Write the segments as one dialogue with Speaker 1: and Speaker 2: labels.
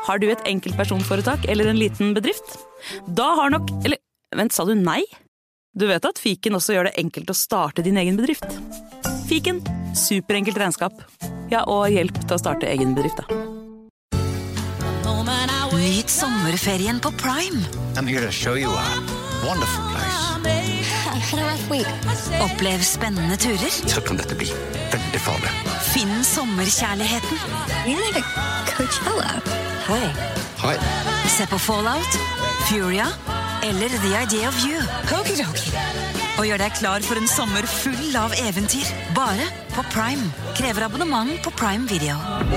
Speaker 1: Har du et enkeltpersonforetak eller en liten bedrift? Da har nok... Eller, vent, sa du nei? Du vet at Fiken også gjør det enkelt å starte din egen bedrift. Fiken, superenkelt regnskap. Ja, og hjelp til å starte egen bedrift, da.
Speaker 2: Nyt sommerferien på Prime.
Speaker 3: I'm here to show you a wonderful place.
Speaker 2: Had a rough week. Opplev spennende turer.
Speaker 3: Så kan dette bli veldig farlig.
Speaker 2: Finn sommerkjærligheten.
Speaker 4: You're like a Coachella.
Speaker 2: Hei.
Speaker 3: Hei.
Speaker 2: Se på Fallout, Furia eller The Idea of You. Okidoki. Og gjør deg klar for en sommer full av eventyr. Bare på Prime. Krever abonnement på Prime Video.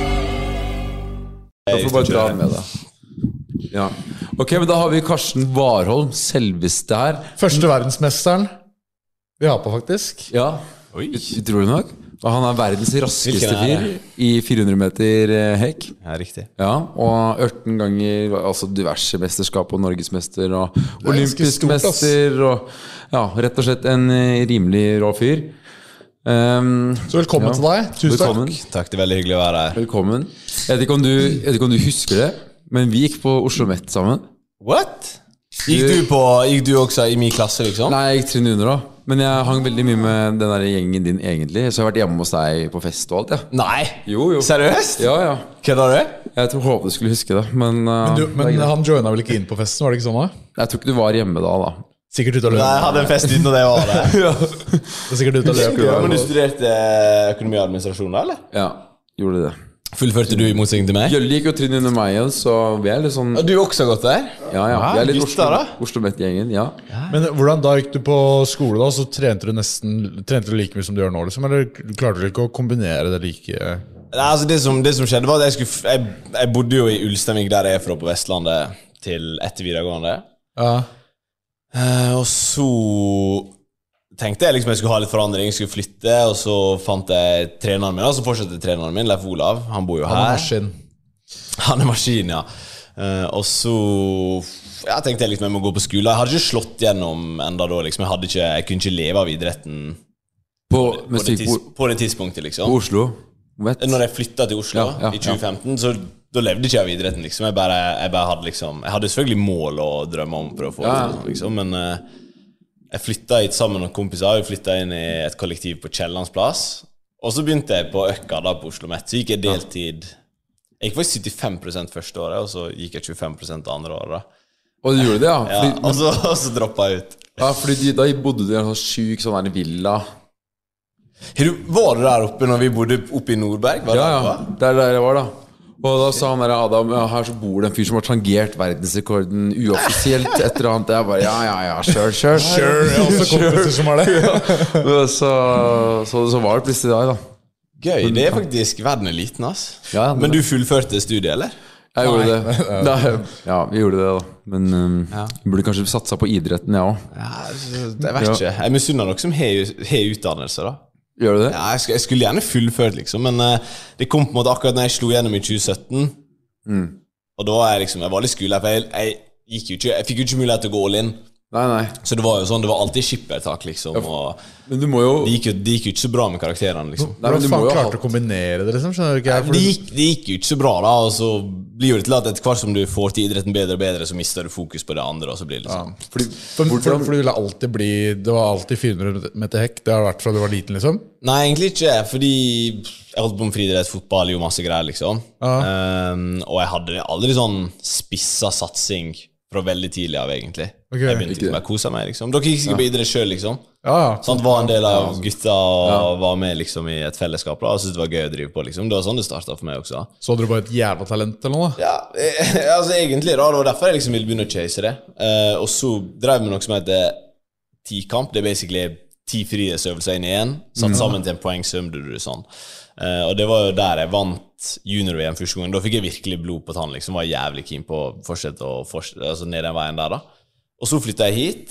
Speaker 5: Da får du bare dra med det. Ja. Ok, men da har vi Karsten Warholm, selveste her.
Speaker 6: Første verdensmesteren vi har på, faktisk.
Speaker 5: Ja, utrolig nok. Og han er verdens raskeste fyr i 400 meter hekk.
Speaker 7: Ja, riktig.
Speaker 5: Ja, og 18 ganger, altså diverse mesterskap og norgesmester og olympisk mester. Og ja, rett og slett en rimelig rå fyr.
Speaker 6: Så velkommen til deg. Tusen
Speaker 5: velkommen.
Speaker 7: Takk, det er veldig hyggelig å være her.
Speaker 5: Velkommen. Jeg vet ikke om du husker det, men vi gikk på Oslo Met sammen.
Speaker 7: What? Gikk du også i min klasse, liksom?
Speaker 5: Nei, jeg gikk trinn under da. Men jeg hang veldig mye med den der gjengen din egentlig. Så jeg har vært hjemme hos deg på fest og alt, ja.
Speaker 7: Nei!
Speaker 5: Jo.
Speaker 7: Seriøst?
Speaker 5: Ja, ja.
Speaker 7: Hva da du?
Speaker 5: Jeg håpet du skulle huske det. Men
Speaker 6: han joina vel ikke inn på festen, var det ikke sånn da?
Speaker 5: Jeg tror ikke du var hjemme da.
Speaker 6: Sikkert ut av løp.
Speaker 7: Nei, jeg hadde en fest uten at jeg var der.
Speaker 5: Ja.
Speaker 6: Det er sikkert ut av løp.
Speaker 7: Ja, men du studerte økonomi og administrasjon da, eller?
Speaker 5: Ja, gjorde det.
Speaker 7: Fullførte du i motsetning til meg?
Speaker 5: Jølli gikk jo trinn under meg igjen, så vi er litt sånn...
Speaker 7: Og du også har gått der?
Speaker 5: Ja, vi er litt
Speaker 7: gutter,
Speaker 5: Oslo Met-gjengen, ja.
Speaker 6: Men hvordan da gikk du på skole da, så trente du like mye som du gjør nå, liksom? Eller klarte du ikke å kombinere det like...
Speaker 7: Nei, altså det som skjedde var at jeg bodde jo i Ulsteinvik, der jeg er fra på Vestlandet, til etter videregående.
Speaker 6: Ja.
Speaker 7: Og så tenkte jeg liksom jeg skulle ha litt forandring, jeg skulle flytte, og så fant jeg treneren min, og så fortsatte treneren min, Leif Olav, han bor jo her. Han er maskin, ja. Og så tenkte jeg liksom jeg må gå på skole. Jeg hadde ikke slått gjennom enda da, liksom. Jeg kunne ikke leve av idretten på det tidspunktet, liksom.
Speaker 5: På Oslo?
Speaker 7: Når jeg flyttet til Oslo i 2015, så da levde ikke jeg av idretten, liksom. Jeg bare hadde liksom, jeg hadde selvfølgelig mål og drømmer om for å få det, liksom, men jeg flyttet hit sammen med noen kompiser. Jeg flyttet inn i et kollektiv på Kjellandsplass. Og så begynte jeg på Økka da på Oslo Met. Så gikk jeg deltid. Jeg gikk faktisk 75% første året, og så gikk jeg 25% andre året da.
Speaker 5: Og du gjorde det, ja?
Speaker 7: Fordi, og så droppet jeg ut.
Speaker 5: Ja, fordi da bodde du i en sånn syk sånn her villa.
Speaker 7: Var du der oppe når vi bodde oppe i Nordberg?
Speaker 5: Ja, der jeg var da. Og da sa han der Adam, her så bor det en fyr som har tangert verdensrekorden uoffisielt et eller annet. Jeg bare, ja, sure.
Speaker 6: Jeg har også kompiser som har det.
Speaker 5: Så var det plutselig deg da.
Speaker 7: Gøy, det er faktisk verden er liten, ass.
Speaker 5: Ja,
Speaker 7: men du fullførte studiet, eller?
Speaker 5: Jeg gjorde det. Ja, vi gjorde det da. Men vi burde kanskje satsa på idretten, ja også.
Speaker 7: Ja, jeg vet ikke. Jeg misunner dere som har utdannelse da.
Speaker 5: Gjør du det?
Speaker 7: Ja, jeg skulle gjerne fullført liksom. Men det kom på en måte akkurat når jeg slo gjennom i 2017. Og da var jeg var litt skole. For jeg fikk jo ikke mulighet til å gå all in.
Speaker 5: Nei.
Speaker 7: Så det var jo sånn, det var alltid skippertak liksom. Og
Speaker 5: men du må jo...
Speaker 7: Det gikk jo ikke så bra med karakterene liksom.
Speaker 6: Hvordan faen klarte du å kombinere det liksom? Skjønner du ikke?
Speaker 7: Det gikk jo ikke så bra da. Og så blir jo det til at etter hvert som du får til idretten bedre og bedre, så mister du fokus på det andre. Og så blir det liksom
Speaker 6: Fordi du ville alltid bli... Det var alltid 400 meter hekk. Det har vært fra du var liten liksom?
Speaker 7: Nei, egentlig ikke. Fordi jeg holdt på med friidrett, fotball, jo masse greier liksom. Og jeg hadde aldri sånn spissa satsing fra veldig tidlig av egentlig. Jeg begynte liksom å kose meg liksom. Dere gikk sikkert på idrett selv liksom. Sånn var en del av gutta og var med liksom i et fellesskap da, og syntes det var gøy å drive på liksom. Det var sånn det startet for meg også.
Speaker 6: Så hadde du bare et jævla talent eller noe?
Speaker 7: Ja, altså egentlig da, det var derfor jeg liksom ville begynne å chase det. Og så drev vi noe som heter 10-kamp. Det er basically 10 frihetsøvelser inn i en, satt sammen til en poengsum, sånn. Og det var jo der jeg vant junior-VM første gang. Da fikk jeg virkelig blod på tann liksom. Var jævlig keen på å fortsette altså ned den veien der da. Og så flyttet jeg hit,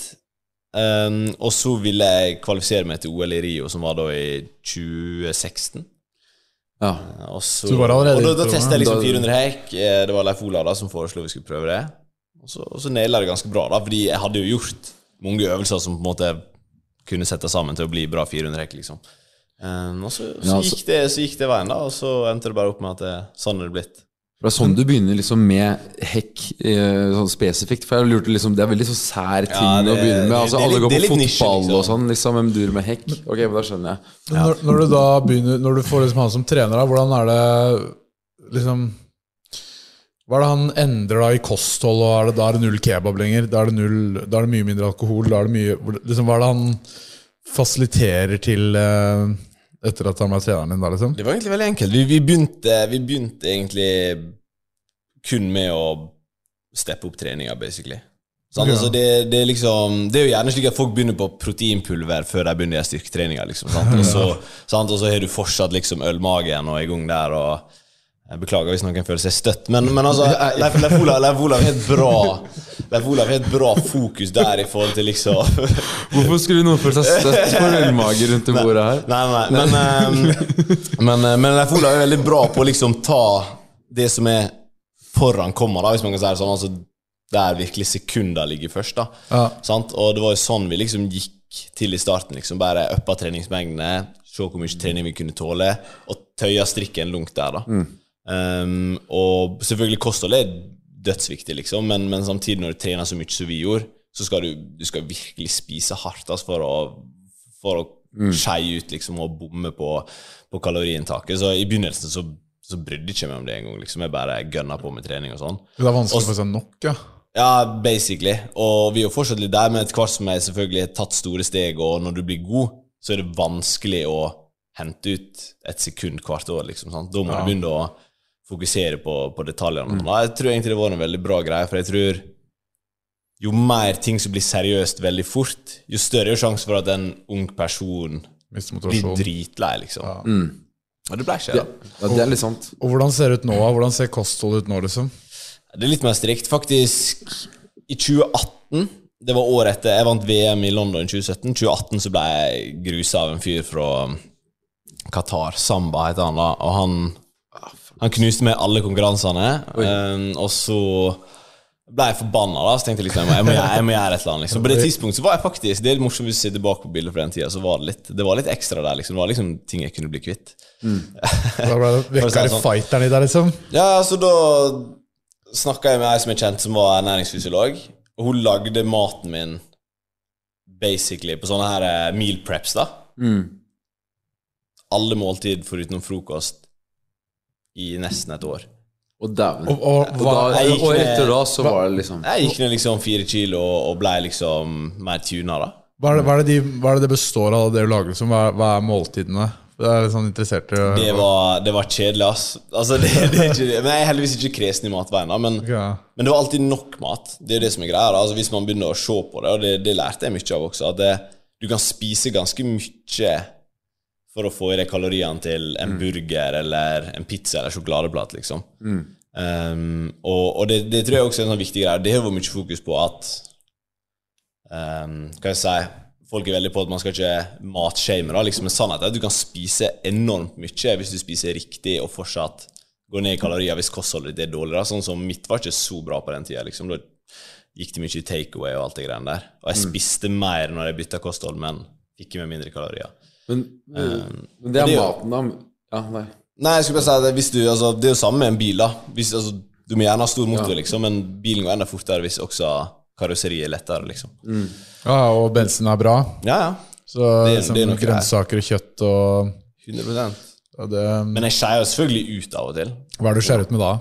Speaker 7: og så ville jeg kvalifisere meg til OL i Rio, som var da i 2016.
Speaker 5: Ja.
Speaker 7: Og da testet jeg liksom 400 hekk. Det var Leif Olav da som foreslo vi skulle prøve det. Og så nailet jeg det ganske bra da, fordi jeg hadde jo gjort mange øvelser som på en måte kunne sette sammen til å bli bra 400 hekk liksom. Og så gikk det veien da, og så endte det bare opp med at sånn er det blitt.
Speaker 5: Det sånn du begynner liksom med hekk sånn spesifikt. For jeg lurte liksom, det veldig så sær ting å begynne med. Altså alle går på fotball nisje, liksom. Og sånn, liksom, hvem duer med hekk. Ok, men da skjønner jeg.
Speaker 6: Når du da begynner, når du får liksom han som trener, hvordan det liksom, hva det han endrer da i kosthold, og da det null kebab lenger, da det mye mindre alkohol, da det mye, liksom, hva det han fasiliterer til etter at han var treneren din da, liksom?
Speaker 7: Det var egentlig veldig enkelt. Vi begynte egentlig kun med å steppe opp treninga, basically. Sånn, altså det liksom, det jo gjerne slik at folk begynner på proteinpulver før de begynner styrketreninga, liksom, sant? Og så har du fortsatt liksom ølmagen og i gang der, og jeg beklager hvis noen føler seg støtt, men altså, Leif Olav har et bra fokus der i forhold til liksom
Speaker 5: Hvorfor skulle noen føle seg støtt for ølmage rundt i bordet her?
Speaker 7: Men Leif Olav veldig bra på å liksom ta det som foran kommer da, hvis man kan si det sånn, altså der virkelig sekunder ligger først da, sant? Og det var jo sånn vi liksom gikk til i starten, liksom bare uppa treningsmengdene, se hvor mye trening vi kunne tåle, og tøya strikken langt der da. Og selvfølgelig kosthold dødsviktig liksom, men samtidig når du trener så mye som vi gjorde, så skal du skal virkelig spise hardt altså, for å skeie ut liksom, og bomme på kaloriinntaket. Så i begynnelsen så brydde ikke meg om det en gang liksom. Jeg bare gønner på med trening og sånn.
Speaker 6: Det vanskelig å få seg nok, ja?
Speaker 7: Ja, basically. Og vi har fortsatt litt der, men etter hvert som jeg selvfølgelig har tatt store steg, og når du blir god, så det vanskelig å hente ut et sekund hvert år liksom, sant? Da må du begynne å fokusere på detaljene. Jeg tror egentlig det var en veldig bra greie, for jeg tror jo mer ting som blir seriøst veldig fort, jo større er sjanse for at en ung person blir dritlei, liksom. Og det ble ikke, da.
Speaker 5: Ja, det litt sant.
Speaker 6: Og hvordan ser det ut nå? Hvordan ser kosthold ut nå, liksom?
Speaker 7: Det litt mer strikt. Faktisk, i 2018, det var året etter, jeg vant VM i London i 2017. 2018 så ble jeg gruset av en fyr fra Qatar, Samba heter han da, og han knuste med alle konkurransene, og så ble jeg forbannet da, så tenkte jeg liksom, jeg må gjøre et eller annet liksom. På det tidspunktet så var jeg faktisk, det morsomt hvis du ser tilbake på bildet fra den tiden, så var det var litt ekstra der liksom, det var liksom ting jeg kunne bli kvitt.
Speaker 6: Da ble det vekkere fighteren i der liksom?
Speaker 7: Ja, altså da snakket jeg med en som jeg kjente som var ernæringsfysiolog, og hun lagde maten min basically på sånne her meal preps da. Alle måltid foruten frokost i nesten et år.
Speaker 5: Og etter da så var det liksom
Speaker 7: jeg gikk ned liksom 4 kilo og ble liksom mer tunet da.
Speaker 6: Hva er det består av det du lager liksom? Hva måltidene? Det litt sånn interessert
Speaker 7: det var kjedelig ass. Altså, det er ikke, men jeg heldigvis ikke kresen i matveien da, men det var alltid nok mat. Det det som greia da. Altså, hvis man begynner å se på det, og det lærte jeg mye av også, at du kan spise ganske mye for å få i deg kaloriene til en burger eller en pizza eller sjokoladeplat liksom. Og det tror jeg også er en sånn viktig greie. Det har vært mye fokus på at kan jeg si, folk veldig på at man skal ikke matshame da, liksom. Men sannheten at du kan spise enormt mye hvis du spiser riktig og fortsatt går ned i kalorier hvis kostholdet ditt dårlig da. Sånn som mitt var ikke så bra på den tiden liksom. Da gikk det mye i takeaway og alt det greiene der. Og jeg spiste mer når jeg byttet kosthold, men fikk med mindre kalorier.
Speaker 5: Men det maten da. Ja,
Speaker 7: nei, jeg skulle bare si at hvis du, altså, det jo samme med en bil da. Hvis, altså, du må gjerne ha stor motor liksom, men bilen går enda fortere hvis også karosseriet lettere liksom.
Speaker 6: Ja, og bensin bra.
Speaker 7: Ja.
Speaker 6: Så det er noe grønnsaker og kjøtt og
Speaker 7: 100%. Men jeg skjærer jo selvfølgelig ut av og til.
Speaker 6: Hva du skjærer ut med da?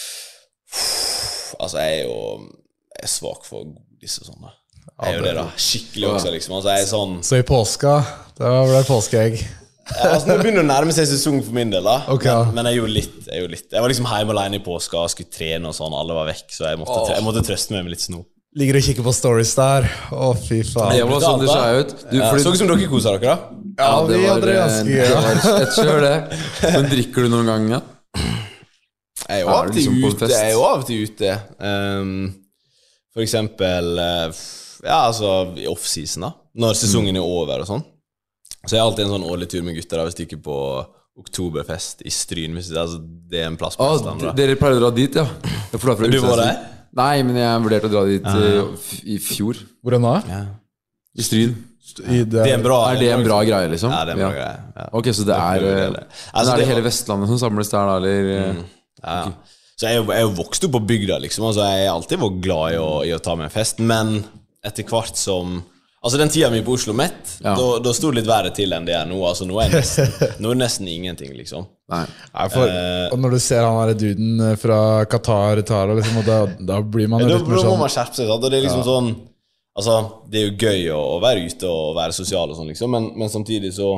Speaker 7: Altså, jeg er svak for godis og sånn da. Jeg er jo det da, skikkelig også liksom. Altså, jeg er sånn
Speaker 6: så i påska, da ble det påskeegg.
Speaker 7: Altså, det begynner å nærme seg sesong for min del da. Men jeg gjorde litt. Jeg var liksom hjemme alene i påska og skulle trene og sånn, alle var vekk, så jeg måtte trøste meg med litt snop.
Speaker 6: Ligger og kikker på stories der. Fy faen.
Speaker 5: Det var sånn det skjer ut.
Speaker 7: Så ikke som dere koser dere da?
Speaker 6: Ja, vi hadde det ganske
Speaker 5: jeg kjør det. Men drikker du noen gang, ja?
Speaker 7: Jeg er jo av og til ute. For eksempel ja, altså i off-season da, når sesongen er over og sånn. Så jeg har alltid en sånn årlig tur med gutter da, hvis de ikke på Oktoberfest i Stryn, hvis det en plass på Østland da.
Speaker 5: Dere pleier å dra dit, ja.
Speaker 7: Du var der?
Speaker 5: Nei, men jeg vurderte å dra dit i fjor.
Speaker 6: Hvor da?
Speaker 5: Ja. I Stryn.
Speaker 7: Det er en bra
Speaker 5: greie, liksom? Ja, det er en bra greie. Ja. Ok, så det er hele Vestlandet som samles der da, eller?
Speaker 7: Ja. Så jeg er jo vokst opp på bygda liksom. Altså jeg har alltid vært glad i å ta med en fest. Men etter hvert som altså den tiden vi på Oslo Met da stod det litt verre til enn det nå. Altså nå er det nesten ingenting liksom.
Speaker 6: Nei, og når du ser han her duden fra Qatar liksom, og da blir man jo litt mer sånn.
Speaker 7: Da må man skjerpe seg, sant? Og det er liksom sånn. Altså det er jo gøy å være ute og være sosial og sånn liksom. Men samtidig så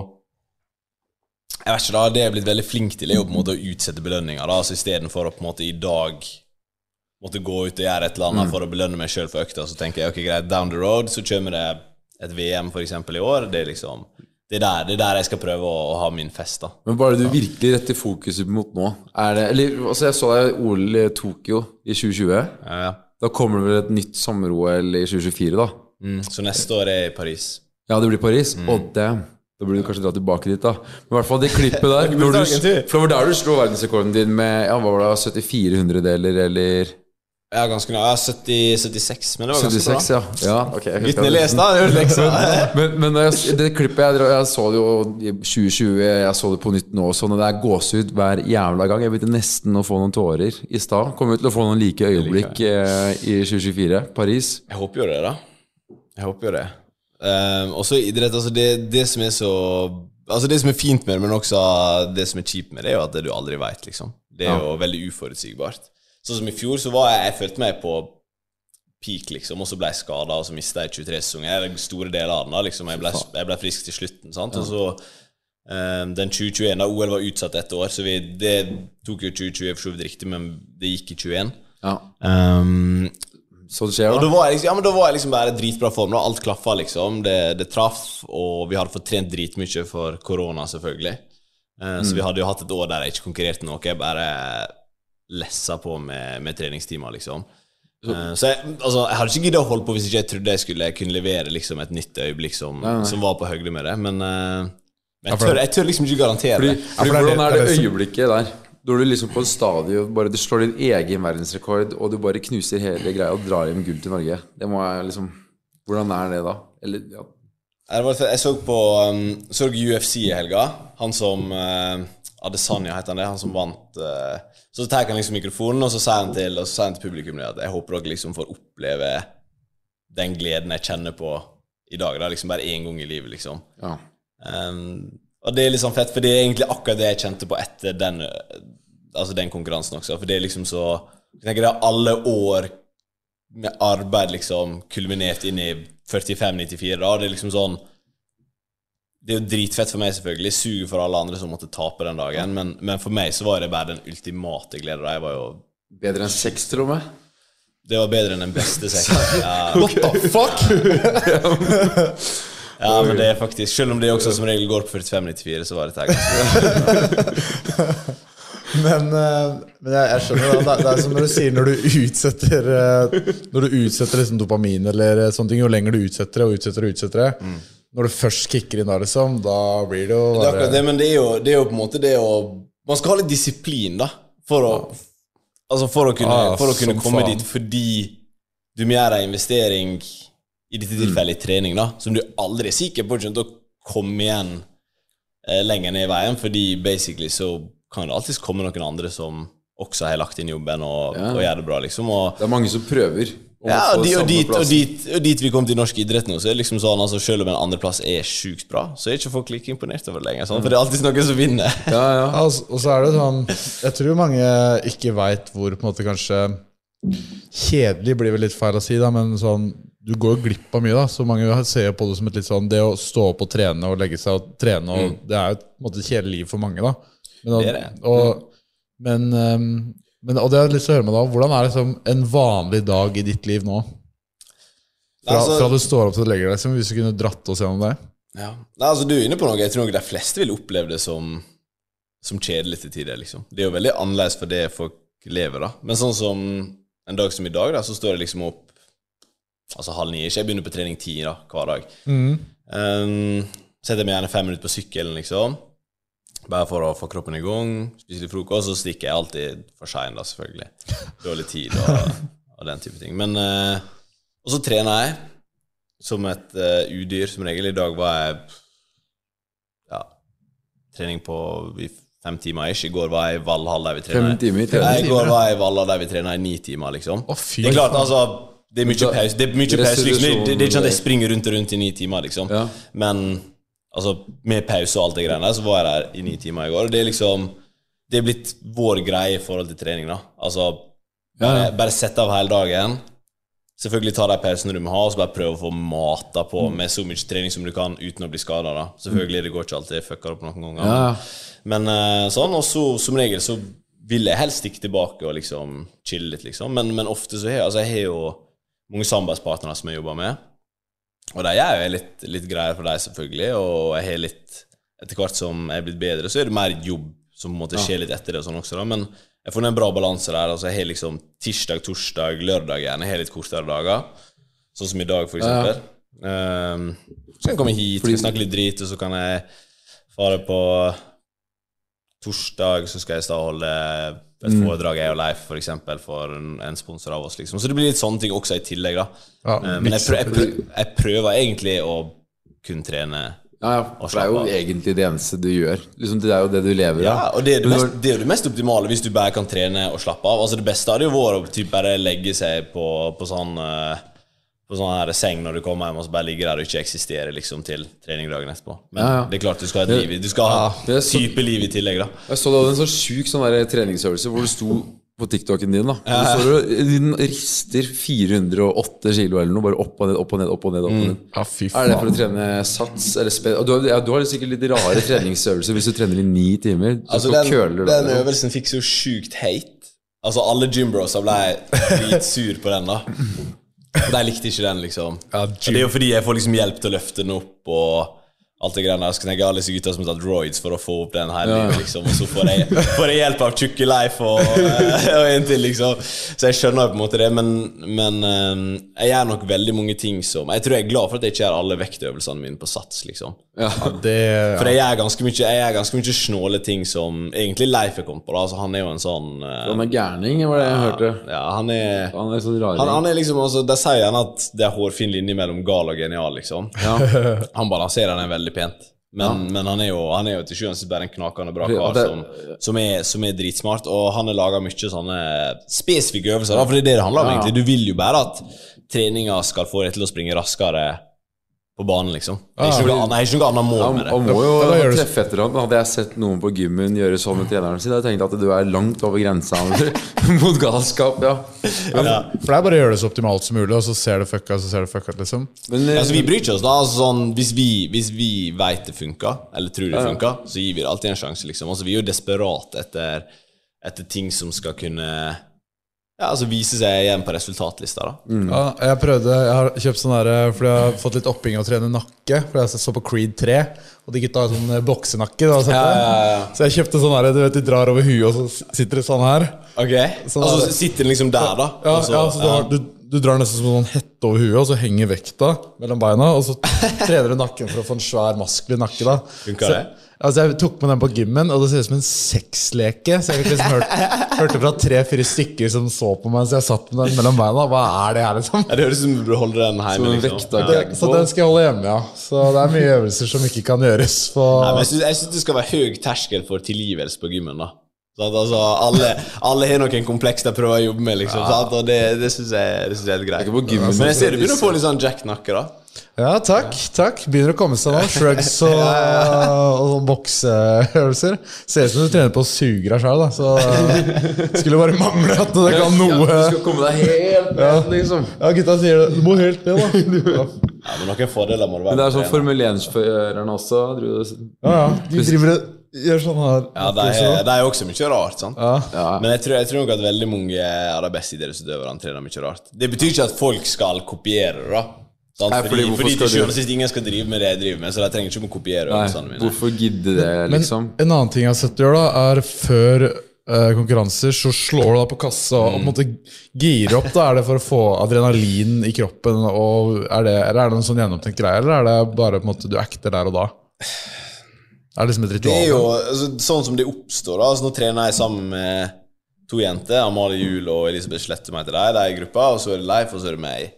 Speaker 7: jeg vet ikke da, det er blitt veldig flink til på en måte å utsette belønninger da. Altså i stedet for å på en måte i dag måtte gå ut og gjøre et eller annet for å belønne meg selv for økta, så tenker jeg, ok greit, down the road så kommer det et VM for eksempel i år. Det er liksom det er der jeg skal prøve å ha min fest da.
Speaker 5: Men hva er det du virkelig retter fokuset mot nå? Eller, altså jeg så deg OL i Tokyo i 2020.
Speaker 7: Ja.
Speaker 5: Da kommer det vel et nytt sommer-OL i 2024 da.
Speaker 7: Så neste år er i Paris.
Speaker 5: Ja, det blir Paris. Og da burde du kanskje dra tilbake dit da. Men i hvert fall det klippet der, for det var der du slo verdensrekorden din med, hva var det, 74 deler, eller...
Speaker 7: Ja, ganske nøye. 76, men det var ganske
Speaker 5: 76,
Speaker 7: bra.
Speaker 5: Ja, ok.
Speaker 7: Gutten jeg leste da, det var lekser.
Speaker 5: Men det klippet jeg så det jo i 2020, jeg så det på nytt nå også, når det gåsehud hver jævla gang. Jeg begynte nesten å få noen tårer i stad. Kommer ut til å få noen like øyeblikk i 2024, Paris.
Speaker 7: Jeg håper jo det da. Jeg håper jo det. Og så idrett, altså det som er så... Altså det som er fint med det, men også det som er kjipt med det, er jo at du aldri vet, liksom. Det er jo veldig uforutsigbart. Sånn som i fjor så var jeg følte meg på peak liksom, og så ble jeg skadet, og så mistet jeg 23 sesonger, store deler av den da, liksom, jeg ble frisk til slutten, sant? Og så den 2021 da OL var utsatt et år, så det tok jo 2020 for så vidt riktig, men det gikk i 21.
Speaker 5: Ja. Så det skjer da?
Speaker 7: Og da var jeg liksom bare dritbra form, da. Alt klaffet liksom, det traff, og vi hadde fått trent dritmye for korona selvfølgelig. Så vi hadde jo hatt et år der jeg ikke konkurrerte noe, jeg bare lessa på med treningstimer liksom. Så jeg hadde ikke giddet å holde på hvis ikke jeg trodde jeg skulle kunne levere liksom et nytt øyeblikk som var på høyde med det, men jeg tør liksom ikke garantere det.
Speaker 5: Fordi hvordan er det øyeblikket der? Da er du liksom på en stadion, bare du slår din egen verdensrekord, og du bare knuser hele greia og drar hjem gull til Norge. Det må jeg liksom... Hvordan er det da? Eller, ja.
Speaker 7: Jeg så på UFC i helga. Han som... Adesanya heter han det, han som vant så tar han liksom mikrofonen og så sier han til publikum at jeg håper dere liksom får oppleve den gleden jeg kjenner på i dag da, liksom bare en gang i livet liksom.
Speaker 5: Ja.
Speaker 7: Og det er liksom fett, for det er egentlig akkurat det jeg kjente på etter den konkurransen også, for det er liksom så jeg tenker det er alle år med arbeid liksom kulminert inn i 45-94 da, det er liksom sånn det er jo dritfett for meg selvfølgelig, suger for alle andre som måtte tape den dagen, men for meg så var det bare den ultimate glede. Jeg var jo...
Speaker 5: Bedre enn 6 til og med?
Speaker 7: Det var bedre enn den beste 6. Ja.
Speaker 6: What the fuck?
Speaker 7: Ja, men det er faktisk, selv om det også som regel går på 45-94, så var det ganske
Speaker 6: Men jeg skjønner da, det er som når du sier når du utsetter liksom dopamin eller sånne ting, jo lenger du utsetter det, når du først kicker inn der liksom, da blir det jo bare... Det er akkurat
Speaker 7: det, men det er jo på en måte det å... Man skal ha litt disiplin da, for å kunne komme dit, fordi du må gjøre en investering i dette tilfellet i trening da, som du aldri er sikker på å komme igjen lenger ned i veien, fordi basically så kan det alltid komme noen andre som også har lagt inn jobben og gjør det bra liksom. Og
Speaker 5: det er mange som prøver.
Speaker 7: Ja, og dit vi kom til norsk idrett nå, så er det liksom sånn, altså selv om en andreplass er sykt bra, så er ikke folk like imponert over det lenger, sånn, for det er alltid noen som vinner.
Speaker 6: Og så er det sånn, jeg tror mange ikke vet hvor på en måte kanskje kjedelig blir vel litt feil å si da, men sånn, du går glipp av mye da, så mange ser på det som et litt sånn, det å stå opp og trene og legge seg og trene, og det er jo på en måte et kjedelig liv for mange da. Men,
Speaker 7: det er det.
Speaker 6: Og det har jeg lyst til å høre med da, hvordan er det som en vanlig dag i ditt liv nå? Fra du står opp til du legger deg, hvis du kunne dratt oss gjennom det?
Speaker 7: Ja, altså du er inne på noe, jeg tror nok de fleste vil oppleve det som kjedelig til tider, liksom. Det er jo veldig annerledes for det folk lever da. Men sånn som en dag som i dag da, så står jeg liksom opp, altså 8:30, jeg begynner på trening 10 da, hver dag. Setter meg gjerne 5 minutter på sykkelen, liksom. Bare for å få kroppen i gang, spise litt frokost, så stikker jeg alltid for sent da, selvfølgelig. Dårlig tid og den type ting. Men, og så trener jeg som et udyr, som regel. I dag var jeg trening på 5 timer ish. I går var jeg i Valhall der vi trener.
Speaker 5: 5 timer?
Speaker 7: I går var jeg i Valhall der vi trener i 9 timer, liksom.
Speaker 6: fy
Speaker 7: Det klart, altså, det mye pause. Det mye pause, liksom. Det ikke sånn at jeg springer rundt og rundt i 9 timer, liksom. Men, altså, med pause og alt det greiene, så var jeg der i 9 timer i går. Og det liksom, det blitt vår greie I forhold til trening, da. Altså, bare sette av hele dagen. Selvfølgelig ta de pausene du må ha, og så bare prøve å få mata på med så mye trening som du kan, uten å bli skadet, da. Selvfølgelig, det går ikke alltid, jeg fucker opp noen ganger. Men sånn, og så som regel så vil jeg helst stikke tilbake og liksom chille litt, liksom. Men ofte så jeg har jo mange samarbeidspartnere som jeg jobber med, og de er jo litt greier for deg selvfølgelig, og jeg har litt, etter hvert som jeg er blitt bedre, så det mer jobb som på en måte skjer litt etter det og sånn også da, men jeg får en bra balanse der, altså jeg har liksom tirsdag, torsdag, lørdag gjerne, jeg har litt kortere dager, sånn som i dag for eksempel. Så kan jeg komme hit, kan snakke litt drit, og så kan jeg fare på torsdag, så skal jeg holde et foredrag jeg og Leif for eksempel, for en sponsor av oss liksom. Så det blir litt sånne ting også i tillegg da. Men jeg prøver egentlig å kunne trene.
Speaker 5: For det jo egentlig det eneste du gjør liksom, det jo det du lever av
Speaker 7: og det jo det mest optimale hvis du bare kan trene og slappe av altså det beste hadde jo vært å typ bare legge seg på sånn her seng når du kommer hjem og så bare ligger der og ikke eksisterer liksom til treningdagen etterpå men det klart du skal ha et liv du skal ha type liv I tillegg da
Speaker 5: Jeg så du hadde en sånn syk sånn der treningsøvelse hvor du sto på TikToken din da du rister 408 kilo eller noe bare opp og ned, opp og ned, opp og ned, opp og ned.
Speaker 6: Fy faen
Speaker 5: det for å trene sats eller du har sikkert litt rare treningsøvelser hvis du trener I 9 timer
Speaker 7: altså den øvelsen fikk så sykt hate altså alle gymbros ble litt sur på den da de likte ikke den liksom det jo fordi jeg får liksom hjelp til å løfte den opp og alt det greiene, jeg skal tenke alle disse gutta som har tatt droids for å få opp den her livet, liksom, og så får jeg hjelp av Chucky Life og en til, liksom. Så jeg skjønner på en måte det, men jeg gjør nok veldig mange ting som, jeg tror jeg glad for at jeg ikke gjør alle vektøvelsene mine på sats, liksom. For jeg gjør ganske mye snåle ting som egentlig Leif kommet på, da, altså han jo en sånn...
Speaker 5: Han gærning, var det jeg hørte.
Speaker 7: Ja, han
Speaker 5: sånn raring.
Speaker 7: Han liksom, altså, der sier han at det hårfin linje mellom gal og genial, liksom. Han balanserer den veldig pent men han jo til sjuende bare en knakende bra kar som dritsmart og han laget mye sånne spesifikke øvelser for det det handler om egentlig du vil jo bare at treninger skal få deg til å springe raskere på banen liksom det ikke noe annet mål med det
Speaker 5: han må jo treffe etter ham hadde jeg sett noen på gymmen gjøre sånn med treneren sin hadde jeg tenkt at du langt over grensen mot galskap for
Speaker 6: det bare å gjøre det så optimalt som mulig og så ser det fucka liksom
Speaker 7: men, altså vi bryr ikke oss da altså, sånn, hvis vi vet det funker eller tror det funker så gir vi det alltid en sjanse liksom altså, vi jo desperat etter ting som skal kunne altså vise seg igjen på resultatlista da
Speaker 6: jeg har kjøpt sånn her fordi jeg har fått litt opping å trene nakke fordi jeg så på Creed 3 og de gutta har sånn boksenakke så jeg kjøpte sånn her du vet de drar over huet og så sitter det sånn her
Speaker 7: sånn og så sitter den liksom der da
Speaker 6: så du drar nesten som en sånn hette over huet og så henger vekta mellom beina og så trener du nakken for å få en svær maskel I nakke da
Speaker 7: funker det?
Speaker 6: Altså jeg tok med den på gymmen og det ser ut som en sexleke så jeg liksom hørte fra 3-4 stykker som så på meg så jeg satt med den mellom beina hva det her liksom?
Speaker 7: Det høres ut som du holder den hjemme liksom
Speaker 6: så den skal jeg holde hjemme så det mye øvelser som ikke kan gjøres
Speaker 7: Nei, men jeg synes det skal være høy terskel for tilgivelse på gymmen da så at, altså, alle har noen kompleks de prøver å jobbe med liksom, og det synes jeg helt greit men jeg ser du begynner å få litt sånn Jack-nakke da
Speaker 6: Ja, takk Begynner å komme seg nå Shrugs og bokseøvelser Ser ut som du trener på å suge deg selv da Så skulle bare mangle at det kan noe
Speaker 5: Du skal komme deg helt ned liksom
Speaker 6: Ja, gutta sier det Du må helt ned da
Speaker 7: Ja, men noen fordeler må det være
Speaker 5: Men det sånn Formel 1-førerne også
Speaker 6: Ja, de driver gjør sånn her
Speaker 7: Ja, det jo også mye rart sant? Men jeg tror nok at veldig mange av de beste idrettsutøverne trener mye rart Det betyr ikke at folk skal kopiere det da Fordi til sjuende og sist ingen skal drive med det jeg driver med Så jeg trenger ikke å kopiere øvelsene mine
Speaker 5: Hvorfor gidde det liksom?
Speaker 6: Men en annen ting jeg har sett du gjør da før konkurranser så slår du da på kassa og på en måte girer opp da det for å få adrenalin I kroppen og det en sånn gjennomtenkt greie eller det bare på en måte du akter der og da? Det liksom et ritual?
Speaker 7: Det jo altså, sånn som det oppstår da altså, nå trener jeg sammen med 2 jenter Amalie Juhl og Elisabeth Slett som heter de I gruppa og så det Leif og så det meg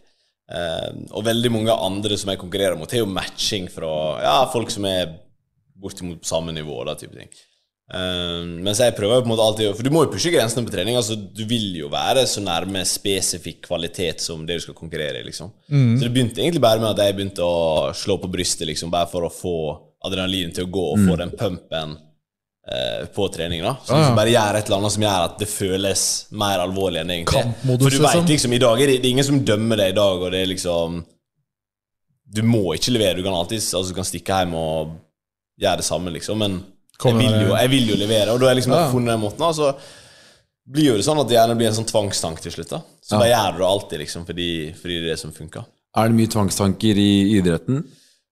Speaker 7: og veldig mange andre som jeg konkurrerer mot jo matching fra folk som bortimot på samme nivå da, type ting Mens jeg prøver jo på en måte alltid, for du må jo pushe grensene på trening, altså du vil jo være så nærme spesifikk kvalitet som det du skal konkurrere i, liksom. Så det begynte egentlig bare med at jeg begynte å slå på brystet, liksom, bare for å få adrenalin til å gå og få den pumpen på trening da. Så liksom bare gjøre et eller annet som gjør at det føles mer alvorlig enn egentlig.
Speaker 6: Kampmodus,
Speaker 7: for du vet liksom, i dag det er ingen som dømmer deg i dag, og det er liksom, du må ikke levere, du kan alltid, altså du kan stikke hjem og gjøre det samme liksom, men jeg vil jo levere, og da har jeg liksom funnet den måten, så blir jo det sånn at det gjerne blir en sånn tvangstank til slutt da. Så da gjør du det alltid liksom, fordi det er det som funker.
Speaker 5: Det mye tvangstanker i idretten?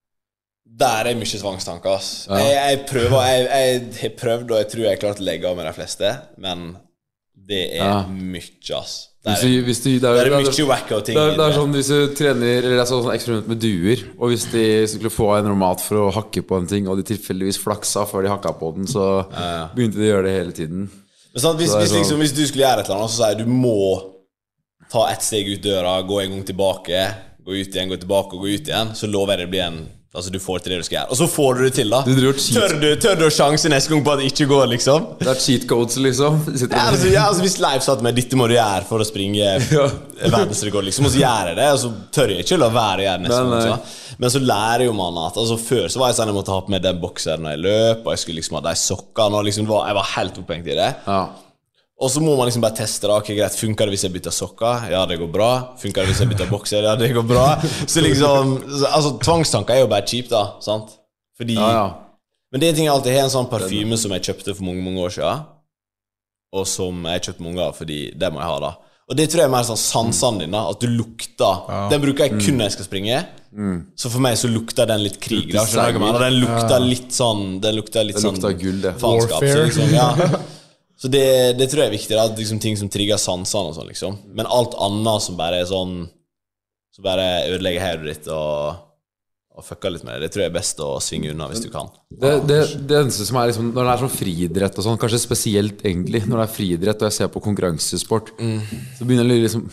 Speaker 7: Der mye tvangstanker, ass. Jeg har prøvd, og jeg tror jeg klart å legge av med de fleste, men det mye, ass. Det er mye wacko ting.
Speaker 5: Det sånn hvis du trener, eller sånn eksperiment med duer, og hvis de skulle få en mat for å hakke på en ting, og de tilfeldigvis flaksa før de hakka på den, så begynte de å gjøre det hele tiden.
Speaker 7: Men sant, hvis du skulle gjøre et eller annet, så sier du må ta ett steg ut døra, gå en gang tilbake, gå ut igjen, gå tilbake og gå ut igjen, så lover jeg det blir altså du får til det du skal gjøre. Og så får du det til da. Tør du å sjanse neste gang på at det ikke går, liksom? Det
Speaker 5: cheat codes, liksom.
Speaker 7: Altså hvis Leif satt med dette må du gjøre for å springe verdensrekord, liksom, og så gjør jeg det, og så tør jeg ikke la være å gjøre neste gang. Men så lærer jo man at, altså før så var jeg sånn, jeg måtte ha på med den bokseren når jeg løp, og jeg skulle liksom ha de sokkene, og liksom, jeg var helt opphengt i det. Og så må man liksom bare teste det. Ok, greit, funker det hvis jeg bytter sokker? Ja, det går bra. Funker det hvis jeg bytter bokser? Ja, det går bra. Så liksom, altså tvangstanker jo bare kjipt da, sant? Fordi, men det er en ting jeg alltid har, en sånn parfyme som jeg kjøpte for mange år siden, og som jeg kjøpte mange av, fordi det må jeg ha da. Og det tror jeg er mer sånn sansene dine, at du lukter. Den bruker jeg kun når jeg skal springe. Så for meg så lukter den litt krig da, den lukter litt sånn, den lukter
Speaker 5: gull, det.
Speaker 7: Faenskap, så liksom, Så det tror jeg er viktig, at liksom ting som trigger sansene og sånn, liksom. Men alt annet som bare er sånn, så bare ødelegger hodet ditt og fucker litt med det. Det tror jeg er best å svinge unna hvis du kan.
Speaker 5: Det eneste som liksom, når det er sånn friidrett og sånn, kanskje spesielt egentlig, når det er friidrett og jeg ser på konkurransesport, så begynner jeg liksom,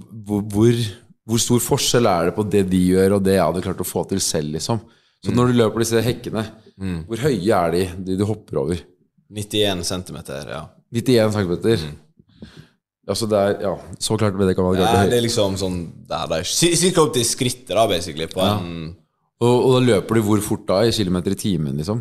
Speaker 5: hvor stor forskjell er det på det de gjør og det jeg hadde klart å få til selv, liksom. Så når du løper disse hekkene, hvor høye er de du hopper over?
Speaker 7: 91 centimeter,
Speaker 5: 91 centimeter. Altså det så klart med det kan man gjøre.
Speaker 7: Det er liksom sånn, det er cirka opp til skrittet da, basically, på en...
Speaker 5: Og da løper du hvor fort da, i kilometer i timen, liksom?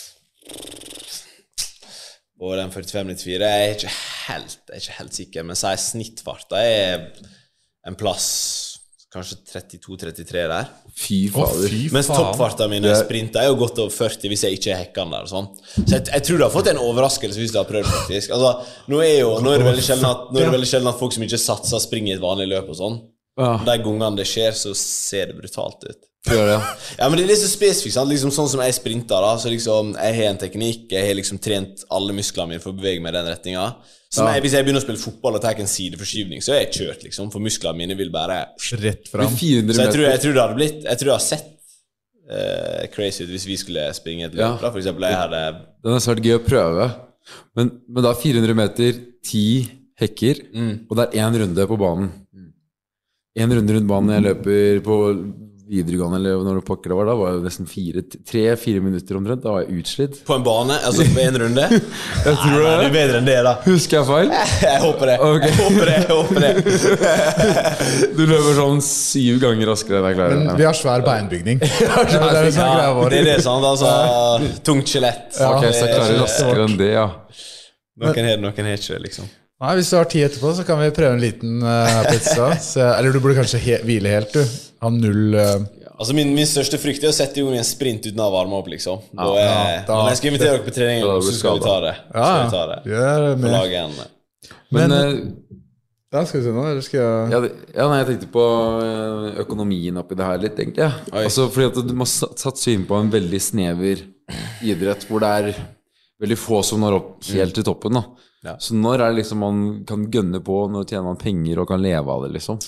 Speaker 7: Og den 45-94, jeg er ikke helt sikker, men så er snittfarta en plass, kanskje 32-33 der.
Speaker 5: Fy fader.
Speaker 7: Mens toppfarta mine sprinter jo godt over 40 hvis jeg ikke er hekkene der og sånn. Så jeg tror du har fått en overraskelse hvis du har prøvd faktisk. Altså, nå er det veldig sjelden at folk som ikke satser springer i et vanlig løp og sånn. De gangene det skjer, så ser det brutalt ut.
Speaker 5: Ja,
Speaker 7: men det er så spesifikt, sant? Liksom sånn som jeg sprinter da, så liksom, jeg har en teknikk, jeg har liksom trent alle musklene mine for å bevege meg i den retningen. Så hvis jeg begynner å spille fotball og tar en sideforskyvning, så er jeg kjørt liksom, for musklene mine vil bare
Speaker 6: rett frem.
Speaker 7: Så jeg tror det hadde blitt, jeg tror det har sett crazy ut hvis vi skulle springe et løp da, for eksempel jeg hadde...
Speaker 5: Den er svært gøy å prøve, men da 400 meter, 10 hekker, og det er en runde på banen. En runde rundt banen jeg løper på videregående, eller når du pakker det var, da var det nesten 3-4 minutter omtrent, da var jeg utslitt.
Speaker 7: På en bane, altså på en runde?
Speaker 5: Jeg tror det
Speaker 7: er bedre enn det da.
Speaker 5: Husker jeg feil?
Speaker 7: Jeg håper det.
Speaker 5: Okay.
Speaker 7: Jeg håper det.
Speaker 5: Du løper sånn 7 ganger raskere enn jeg klarer.
Speaker 6: Men vi har svær beinbygning.
Speaker 7: Det er det, sant? Altså, tungt skjelett.
Speaker 5: Ok, så jeg klarer raskere enn det,
Speaker 7: Noen har ikke det, liksom.
Speaker 6: Nei, hvis du har tid etterpå, så kan vi prøve en liten pizza. Eller du burde kanskje hvile helt, du. Ha 0...
Speaker 7: Altså min største frykt er å sette i gang en sprint uten å varme opp, liksom. Når jeg skal invitere dere på trening, så skal vi ta det. På laget
Speaker 6: Men ja, skal vi se nå, eller skal jeg...
Speaker 5: jeg tenkte på økonomien oppi det her litt, egentlig. Altså, fordi at du må satse inn på en veldig snever idrett, hvor det er veldig få som når opp helt til toppen, da. Så når er det liksom man kan gønne på, når tjener man penger og kan leve av det, liksom?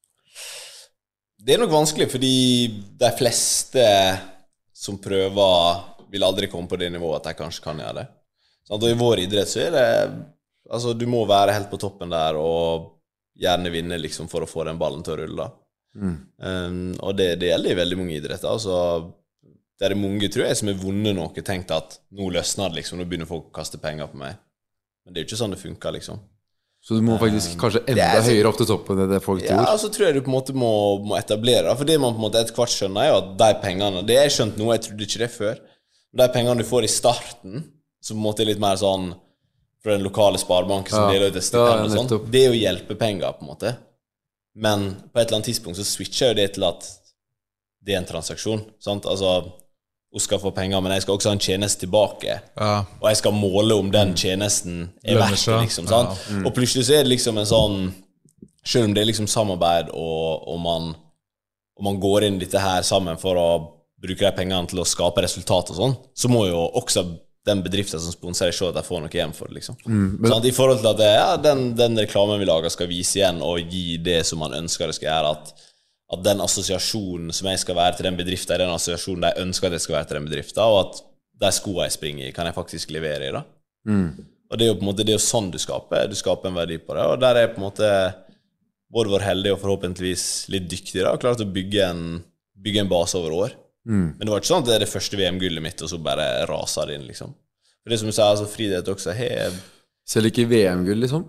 Speaker 7: Det er nok vanskelig, fordi de fleste som prøver vil aldri komme på det nivået at de kanskje kan gjøre det. Og i vår idrett så er det, altså du må være helt på toppen der og gjerne vinne liksom for å få den ballen til å rulle. Og det gjelder i veldig mange idretter. Altså, det mange, tror jeg, som har vunnet noe, tenkt at nå løsner det, liksom, nå begynner folk å kaste penger på meg. Men det jo ikke sånn det funker, liksom.
Speaker 5: Så du må faktisk kanskje enda høyere opp til toppen enn det folk tror?
Speaker 7: Ja, så tror jeg du på en måte må etablere det. For det man på en måte etter hvert skjønner er jo at de pengene, det jeg skjønt nå, jeg trodde ikke det før, de pengene du får i starten, som på en måte er litt mer sånn fra den lokale sparebanken som deler ut et stipend og sånn, det er jo hjelpepenger på en måte. Men på et eller annet tidspunkt så switcher jo det til at det er en transaksjon, sant? Altså, hun skal få penger, men jeg skal også ha en tjeneste tilbake. Og jeg skal måle om den tjenesten er verdt det, liksom, sant? Og plutselig så er det liksom en sånn, selv om det er liksom samarbeid, og man går inn i dette her sammen for å bruke de pengene til å skape resultat og sånn, så må jo også den bedriften som sponsorer se at de får noe igjen for det, liksom. Sånn, i forhold til at den reklamen vi lager skal vise igjen og gi det som man ønsker det skal gjøre, at den assosiasjonen som jeg skal være til den bedriften, er den assosiasjonen de ønsker at jeg skal være til den bedriften, og at de skoene jeg springer i, kan jeg faktisk levere i da. Og det er jo på en måte, det er jo sånn du skaper en verdi på det, og der er på en måte både vår heldige og forhåpentligvis litt dyktige da, og klart å bygge en base over år. Men det var ikke sånn at det er det første VM-gullet mitt, og så bare raser det inn, liksom. For det som du sier, altså friidrett også
Speaker 5: selv ikke VM-gull, liksom?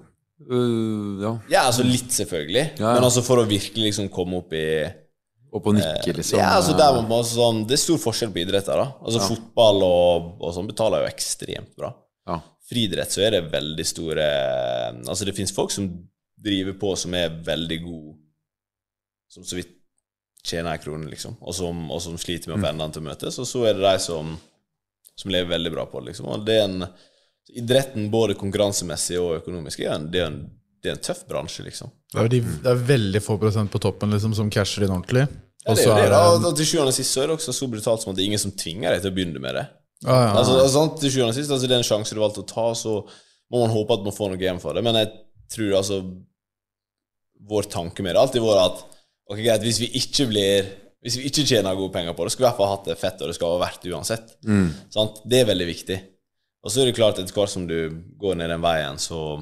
Speaker 7: Ja, altså litt selvfølgelig, men altså for å virkelig liksom komme opp i
Speaker 5: opp og nikke, liksom.
Speaker 7: Ja, altså der man bare sånn, det er stor forskjell på idretter da. Altså fotball og sånn betaler jo ekstremt bra. Friidrett så er det veldig store, altså det finnes folk som driver på som er veldig gode, som så vidt tjener en krone, liksom, og som sliter med å få endene til å møtes, og så er det de som lever veldig bra på det, liksom. Og det er idretten, både konkurransemessig og økonomisk, det er en tøff bransje, liksom.
Speaker 6: Det er veldig få prosent på toppen, liksom, som casher inn ordentlig.
Speaker 7: Ja, det er det, og til sjuende og sist så er det også så brutalt som at det er ingen som tvinger deg til å begynne med det. Altså, til sjuende og sist, altså, det er en sjanse du valgte å ta, så må man håpe at man får noe igjen for det, men jeg tror altså vår tanke med det alltid var at ok, greit, hvis vi ikke tjener gode penger på det, skal vi i hvert fall ha hatt det fett, og det skal være verdt uansett. Sant? Det er veldig viktig. Og så er det klart, etter hvert som du går ned den veien,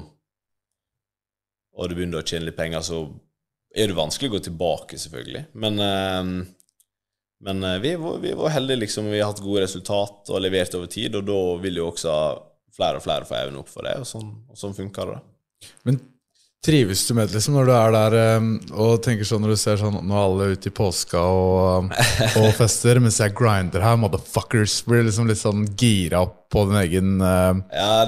Speaker 7: og du begynner å tjene litt penger, så er det vanskelig å gå tilbake, selvfølgelig. Men vi var heldige, liksom. Vi har hatt gode resultat og levert over tid, og da vil jo også flere og flere få evne opp for det, og sånn funker det.
Speaker 6: Men trives du med det, liksom, når du er der og tenker sånn, når du ser sånn, nå er alle ute i påska og fester, mens jeg grinder her, motherfuckers, blir liksom litt sånn gira opp på din egen
Speaker 7: Ja,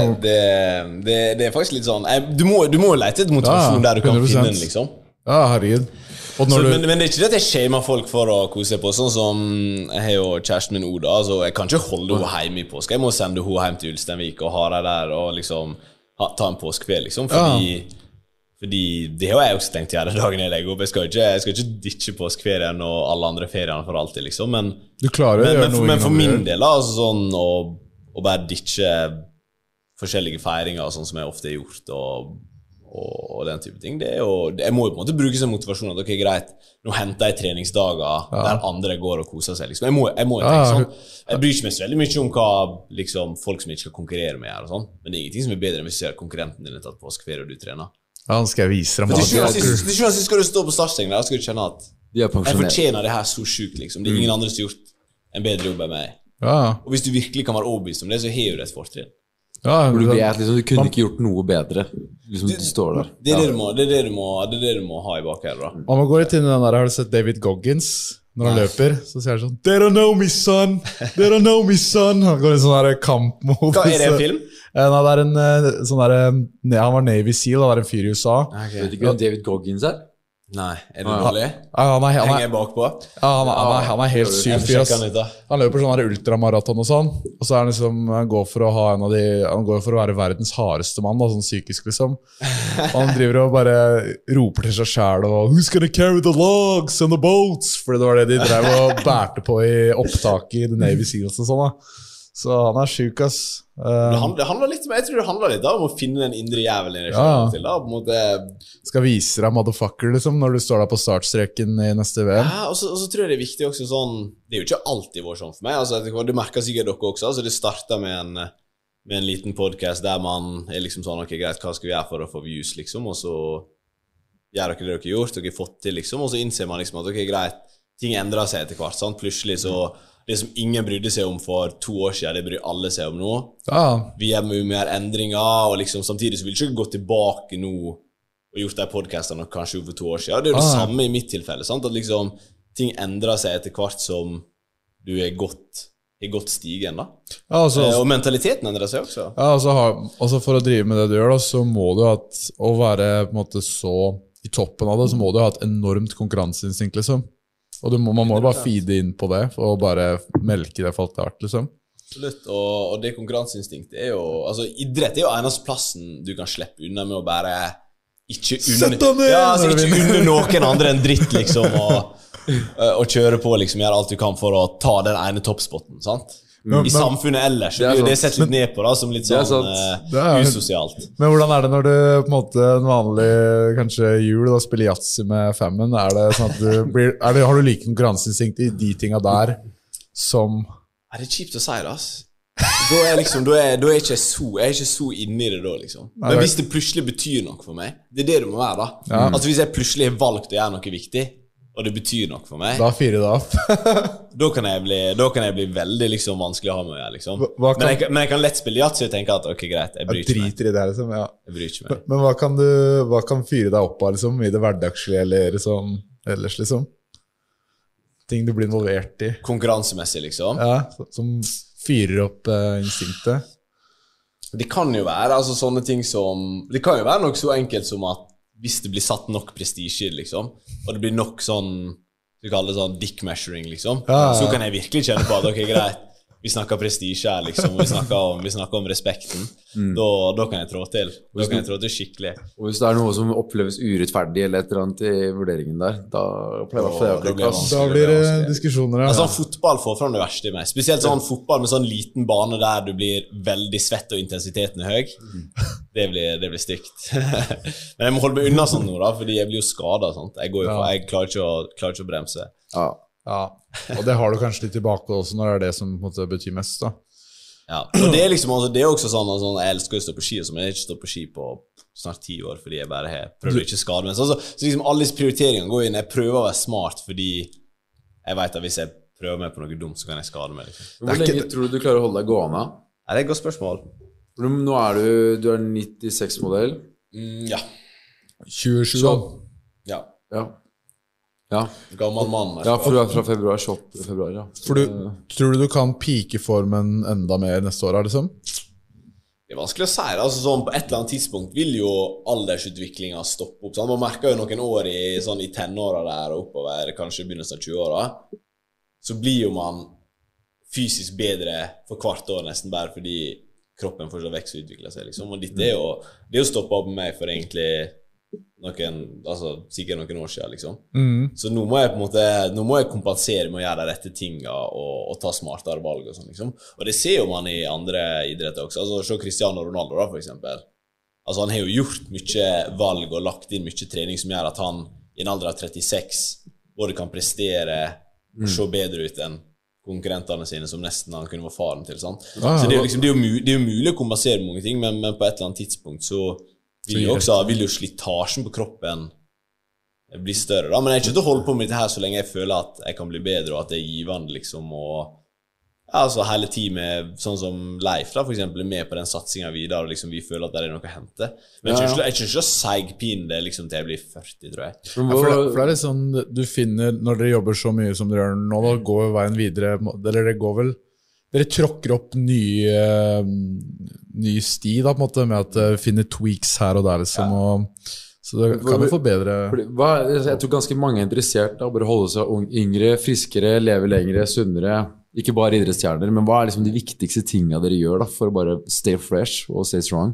Speaker 7: det er faktisk litt sånn, du må jo lete etter motivasjon der du kan 100%. Finne den, liksom.
Speaker 6: Ja, herregud.
Speaker 7: Men det er ikke det at jeg shamer folk for å kose på, sånn som jeg har jo kjæresten min Oda, altså jeg kan ikke holde henne hjemme i påska, jeg må sende henne hjem til Ulsteinvik og ha deg der og liksom ta en påskekveld, liksom, fordi det har jeg også tenkt å gjøre dagen jeg legger opp. Jeg skal ikke ditche påskeferien og alle andre feriene for alltid, liksom. Men for min del, altså, sånn, å bare ditche forskjellige feiringer, sånn som jeg ofte har gjort, og den type ting, det er jo, jeg må jo på en måte bruke som motivasjon at ok, greit, nå henter jeg treningsdager der andre går og koser seg, liksom. Jeg må tenke sånn. Jeg bryr ikke meg så veldig mye om hva liksom, folk som ikke skal konkurrere med og sånn, men det er ingenting som er bedre enn hvis du ser konkurrenten din tatt påskeferie og du trener.
Speaker 6: Ja, nå skal jeg vise deg.
Speaker 7: Til skal du stå på startstengen der, og skal du kjenne at jeg fortjener det her så sykt, liksom. Det er ingen andre som har gjort en bedre jobb enn meg. Og hvis du virkelig kan være overbevist om det, så har du det et fortrinn.
Speaker 5: Du vet liksom, du kunne ikke gjort noe bedre. Liksom, du står der. Det er
Speaker 7: det du må ha i bakhedet, da.
Speaker 6: Om man går litt inn i den der, har du sett David Goggins? Når han løper, så sier han sånn They don't know me, son! They don't know me, son! Han går i en sånn der kampmodus.
Speaker 7: Hva er det en film?
Speaker 6: Nei, det er en sånn der, han var Navy SEAL, det var en fyr i USA.
Speaker 5: Vet du ikke hvem David Goggins er?
Speaker 7: Nei, er det dårlig?
Speaker 6: Henger
Speaker 7: jeg bakpå?
Speaker 6: Han er helt syk fyr. Han løper sånn ultramaraton og sånn, og så er han liksom, han går for å være verdens hardeste mann, da, sånn psykisk liksom. Han driver og bare roper til seg selv og Who's gonna carry the logs and the boats? For det var det de drev og bærte på i opptaket i The Navy Seals og sånn da. Så han er syk, ass.
Speaker 7: Det handler litt, jeg tror det handler litt da, om å finne den indre jævelen til da, på en måte.
Speaker 6: Skal vise deg motherfucker, liksom, når du står der på startstreken i neste VM.
Speaker 7: Ja, og så tror jeg det er viktig også sånn, det er jo ikke alltid vært sånn for meg, altså, det merker sikkert dere også, altså det startet med en liten podcast der man er liksom sånn, ok, greit, hva skal vi gjøre for å få views, liksom, og så gjør dere det dere har gjort, dere har fått til, liksom, og så innser man liksom at, ok, greit, ting endrer seg etter hvert, sant? Plutselig så det som ingen brydde seg om for 2 år siden, det bryr alle seg om nå.
Speaker 6: Ja,
Speaker 7: Vi gjør mye mer endringer, og liksom samtidig så vil jeg ikke gå tilbake nå og gjort de podcastene kanskje for 2 år siden. Det er jo det samme i mitt tilfelle, sant? At liksom ting endrer seg etter hvert som du er godt stigen, da.
Speaker 6: ja altså,
Speaker 7: Og mentaliteten endrer seg også.
Speaker 6: ja, altså for å drive med det du gjør, da, så må du ha å være på en måte så i toppen av det, så må du ha et enormt konkurranseinstinkt, liksom. Og man må bare feede inn på det, og bare melke det for alt det er, liksom.
Speaker 7: Absolutt, og det konkurranseinstinktet er jo, altså idrett er jo eneste plassen du kan slippe unna med å bare ikke
Speaker 6: Sett deg ned!
Speaker 7: altså, ikke unne noen andre enn dritt, liksom, og kjøre på, liksom, gjøre alt du kan for å ta den ene toppspotten, sant? I samfunnet ellers, så blir det sett litt ned på da, som litt sånn usosialt.
Speaker 6: Men hvordan er det når du på en måte en vanlig kanskje jul da, spiller Yatzy med femmen? Er det sånn at har du like konkurranseinstinkt i de tingene der som...
Speaker 7: Det kjipt å si det, ass. Da er jeg ikke så inne i det da, liksom. Men hvis det plutselig betyr noe for meg, det er det må være da. Altså hvis jeg plutselig har valgt å gjøre noe viktig, og det betyr noe for meg,
Speaker 6: Da fyrer det opp.
Speaker 7: da kan jeg bli veldig liksom, vanskelig å ha med å gjøre, liksom. Men jeg kan lett spille Yatzy og tenke at, ok, greit, jeg bryr ikke meg.
Speaker 6: Driter i det, liksom, ja.
Speaker 7: Jeg bryr ikke meg.
Speaker 6: Men hva kan fyre deg opp av, liksom, i det hverdagslige, eller sånn, ellers, liksom? Ting du blir involvert i.
Speaker 7: Konkurransemessig, liksom.
Speaker 6: Ja, som fyrer opp instinktet.
Speaker 7: Det kan jo være, altså sånne ting som... Det kan jo være noe så enkelt som at hvis det blir satt nok prestige, liksom, og det blir nok sånn, vi kaller det sånn dick measuring, liksom, så kan jeg virkelig kjenne på at, ok, greit, vi snakker prestige her, liksom, og vi snakker om respekten, da kan jeg trå til. Da kan jeg trå til skikkelig.
Speaker 5: Og hvis det er noe som oppleves urettferdig eller et eller annet i vurderingen der, da pleier det å
Speaker 6: Da blir det diskusjoner, ja.
Speaker 7: Altså, fotball får fram det verste i meg. Spesielt sånn fotball med sånn liten bane der du blir veldig svett og intensiteten er høy. Det blir stygt. Men jeg må holde meg unna sånn nå da, fordi jeg blir jo skadet, sant? Jeg klarer ikke å bremse.
Speaker 6: Ja, og det har du kanskje litt tilbake også når det er det som på en måte betyr mest da.
Speaker 7: Ja, og det er liksom også, det er også sånn at jeg elsker å stå på ski, men jeg har ikke stått på ski på snart 10 år, fordi jeg bare har prøvd å ikke skade meg. Så liksom alle disse prioriteringene går inn, jeg prøver å være smart, fordi jeg vet at hvis jeg prøver meg på noe dumt, så kan jeg skade meg. Liksom.
Speaker 5: Hvor lenge tror du klarer å holde deg gående?
Speaker 7: Det er et godt spørsmål.
Speaker 5: Nå er du er 96-modell.
Speaker 7: Ja.
Speaker 6: 27 da.
Speaker 5: Ja.
Speaker 7: Gammel mann.
Speaker 5: Ja, for du er fra februar, 28. februar, ja.
Speaker 6: For tror du kan pike formen enda mer neste år, liksom?
Speaker 7: Det er vanskelig å si det, altså sånn på et eller annet tidspunkt vil jo aldersutviklingen stoppe opp, sånn. Man merker jo noen år i tenåra der og oppover, kanskje begynnelsen av 20-åra, så blir jo man fysisk bedre for hvert år nesten bare fordi kroppen fortsatt vekst og utvikler seg, liksom. Og det er jo stoppet opp med meg for egentlig sikkert noen år siden, liksom. Så nå må jeg på en måte kompensere med å gjøre de rette tingene og ta smartere valg og sånn, liksom. Og det ser jo man i andre idretter også. Altså, se Cristiano Ronaldo da, for eksempel. Altså, han har jo gjort mye valg og lagt inn mye trening som gjør at han i en alder av 36 både kan prestere og se bedre ut enn konkurrentene sine som nesten han kunne være faren til, sant? Så det er jo liksom, det er jo mulig å kompensere mange ting, men på et eller annet tidspunkt så vil jo slitasjen på kroppen bli større da, men jeg er ikke til å holde på med dette her så lenge jeg føler at jeg kan bli bedre og at det er givende liksom, og altså hele tiden sånn som Leif da, for eksempel, er med på den satsingen videre og liksom vi føler at det er noe å hente, men jeg er ikke å seigpine det liksom til jeg blir 40, tror jeg.
Speaker 6: For det er litt sånn, du finner, når dere jobber så mye som dere gjør nå, da går veien videre, eller det går vel, dere tråkker opp ny sti da, på en måte, med at finner tweaks her og der, liksom, og, så det kan du forbedre.
Speaker 5: Jeg tror ganske mange er interessert da, bare holde seg yngre, friskere, leve lengre, sunnere, ikke bare idrettsstjerner, men hva er liksom de viktigste tingene dere gjør da, for å bare stay fresh og stay strong?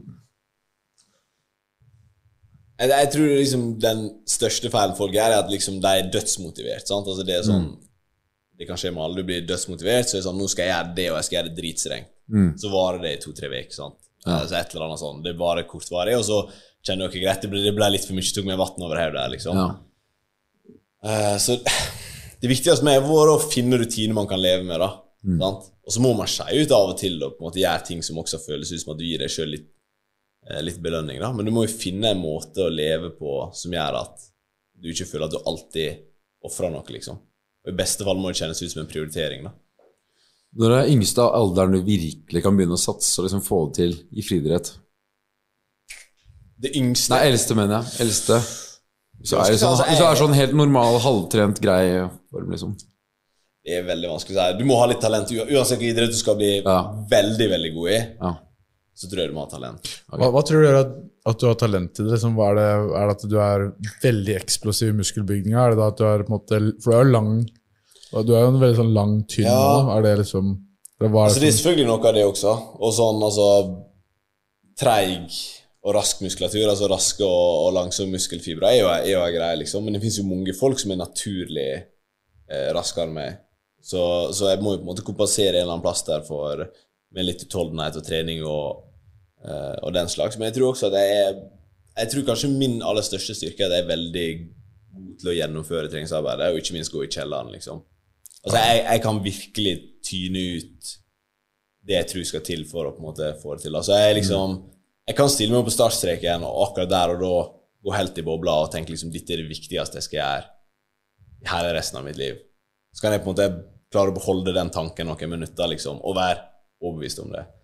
Speaker 7: Jeg tror liksom den største feilen folk er at liksom de er dødsmotivert, sant? Altså det er sånn, det kan skje med alle, du blir dødsmotivert, så er det sånn, nå skal jeg gjøre det, og jeg skal gjøre det dritstreng. Så varer det i 2-3 veker, sant? Altså et eller annet sånn, det er bare kortvarig, og så kjenner dere greit, det ble litt for mye, tok meg vatten over hodet der, liksom. Så det viktigste med er å finne rutiner man kan leve med, da. Sant? Og så må man skje ut av og til, og på en måte gjøre ting som også føles ut som at du gir deg selv litt belønning, da. Men du må jo finne en måte å leve på som gjør at du ikke føler at du alltid offrer noe, liksom. Og i beste fall må det kjennes ut som en prioritering, da.
Speaker 5: Når det yngste alderen du virkelig kan begynne å satse og liksom få det til I friidrett?
Speaker 7: Det yngste?
Speaker 5: Nei, eldste mener jeg. Eldste. Så er sånn helt normal, halvtrent grei form, liksom.
Speaker 7: Det veldig vanskelig å si. Du må ha litt talent. Uansett hvilken idrett du skal bli veldig, veldig god I, så tror jeg du må ha talent.
Speaker 6: Okay. Hva tror du gjør at du har talent til det? Liksom, er det at du er veldig eksplosiv I muskelbygninga? Er det da at du er på en måte... For du er jo lang... Du er jo en veldig sånn lang, tynn nå. Er det liksom... Det
Speaker 7: er selvfølgelig noe av det også. Og sånn, altså... Treig og rask muskulatur, altså raske og langsomme muskelfibre er jo en greie, liksom. Men det finnes jo mange folk som naturlig raskere enn meg. Så jeg må jo på en måte kompensere en eller annen plass der med litt utholdenhet og trening og den slags. Men jeg tror også at jeg tror kanskje min aller største styrke er at jeg veldig god til å gjennomføre treningsarbeidet, og ikke minst gå I kjelleren, liksom. Altså, jeg kan virkelig tyne ut det jeg tror skal til for å på en måte få det til. Altså, jeg kan stille meg på startstreken og akkurat der og da gå helt I bobla og tenke liksom, dette det viktigste jeg skal gjøre hele resten av mitt liv. Så kan jeg på en måte klare å beholde den tanken noen minutter, liksom, og være overbevist om det.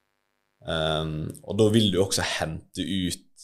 Speaker 7: Og da vil du også hente ut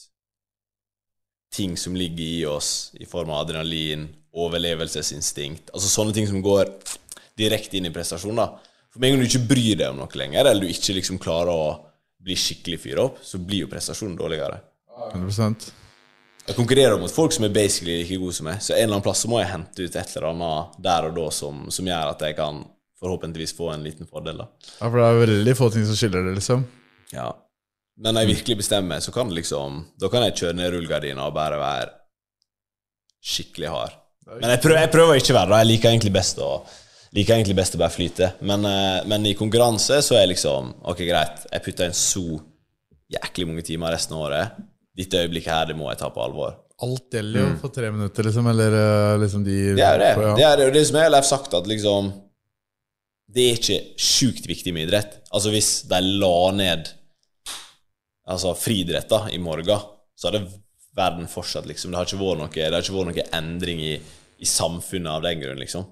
Speaker 7: ting som ligger I oss I form av adrenalin, overlevelsesinstinkt, altså sånne ting som går direkte inn I prestasjon da. For meg om du ikke bryr deg om noe lenger, eller du ikke liksom klarer å bli skikkelig fyret opp, så blir jo prestasjonen dårligere.
Speaker 6: 100%.
Speaker 7: Jeg konkurrerer mot folk som basically like gode som meg, så en eller annen plass så må jeg hente ut et eller annet der og da som gjør at jeg kan forhåpentligvis få en liten fordel da.
Speaker 6: Ja, for det veldig få ting som skiller det, liksom.
Speaker 7: Ja. Men når jeg virkelig bestemmer, så kan det liksom, da kan jeg kjøre ned rullegardina og bare være skikkelig hard. Men jeg prøver ikke å være da, jeg liker egentlig best å bare flyte. Men I konkurranse så liksom, ok, greit, jeg putter inn så jæklig mange timer resten av året. Dette øyeblikket her, det må jeg ta på alvor.
Speaker 6: Alt gjelder jo for 3 minutter, liksom, eller liksom de...
Speaker 7: Det det. Det det, og det som jeg har sagt at liksom, det ikke sjukt viktig med idrett. Altså hvis de la ned altså friidrett da, I morgen, så hadde verden fortsatt, liksom. Det har ikke vært noe endring I samfunnet av den grunn, liksom.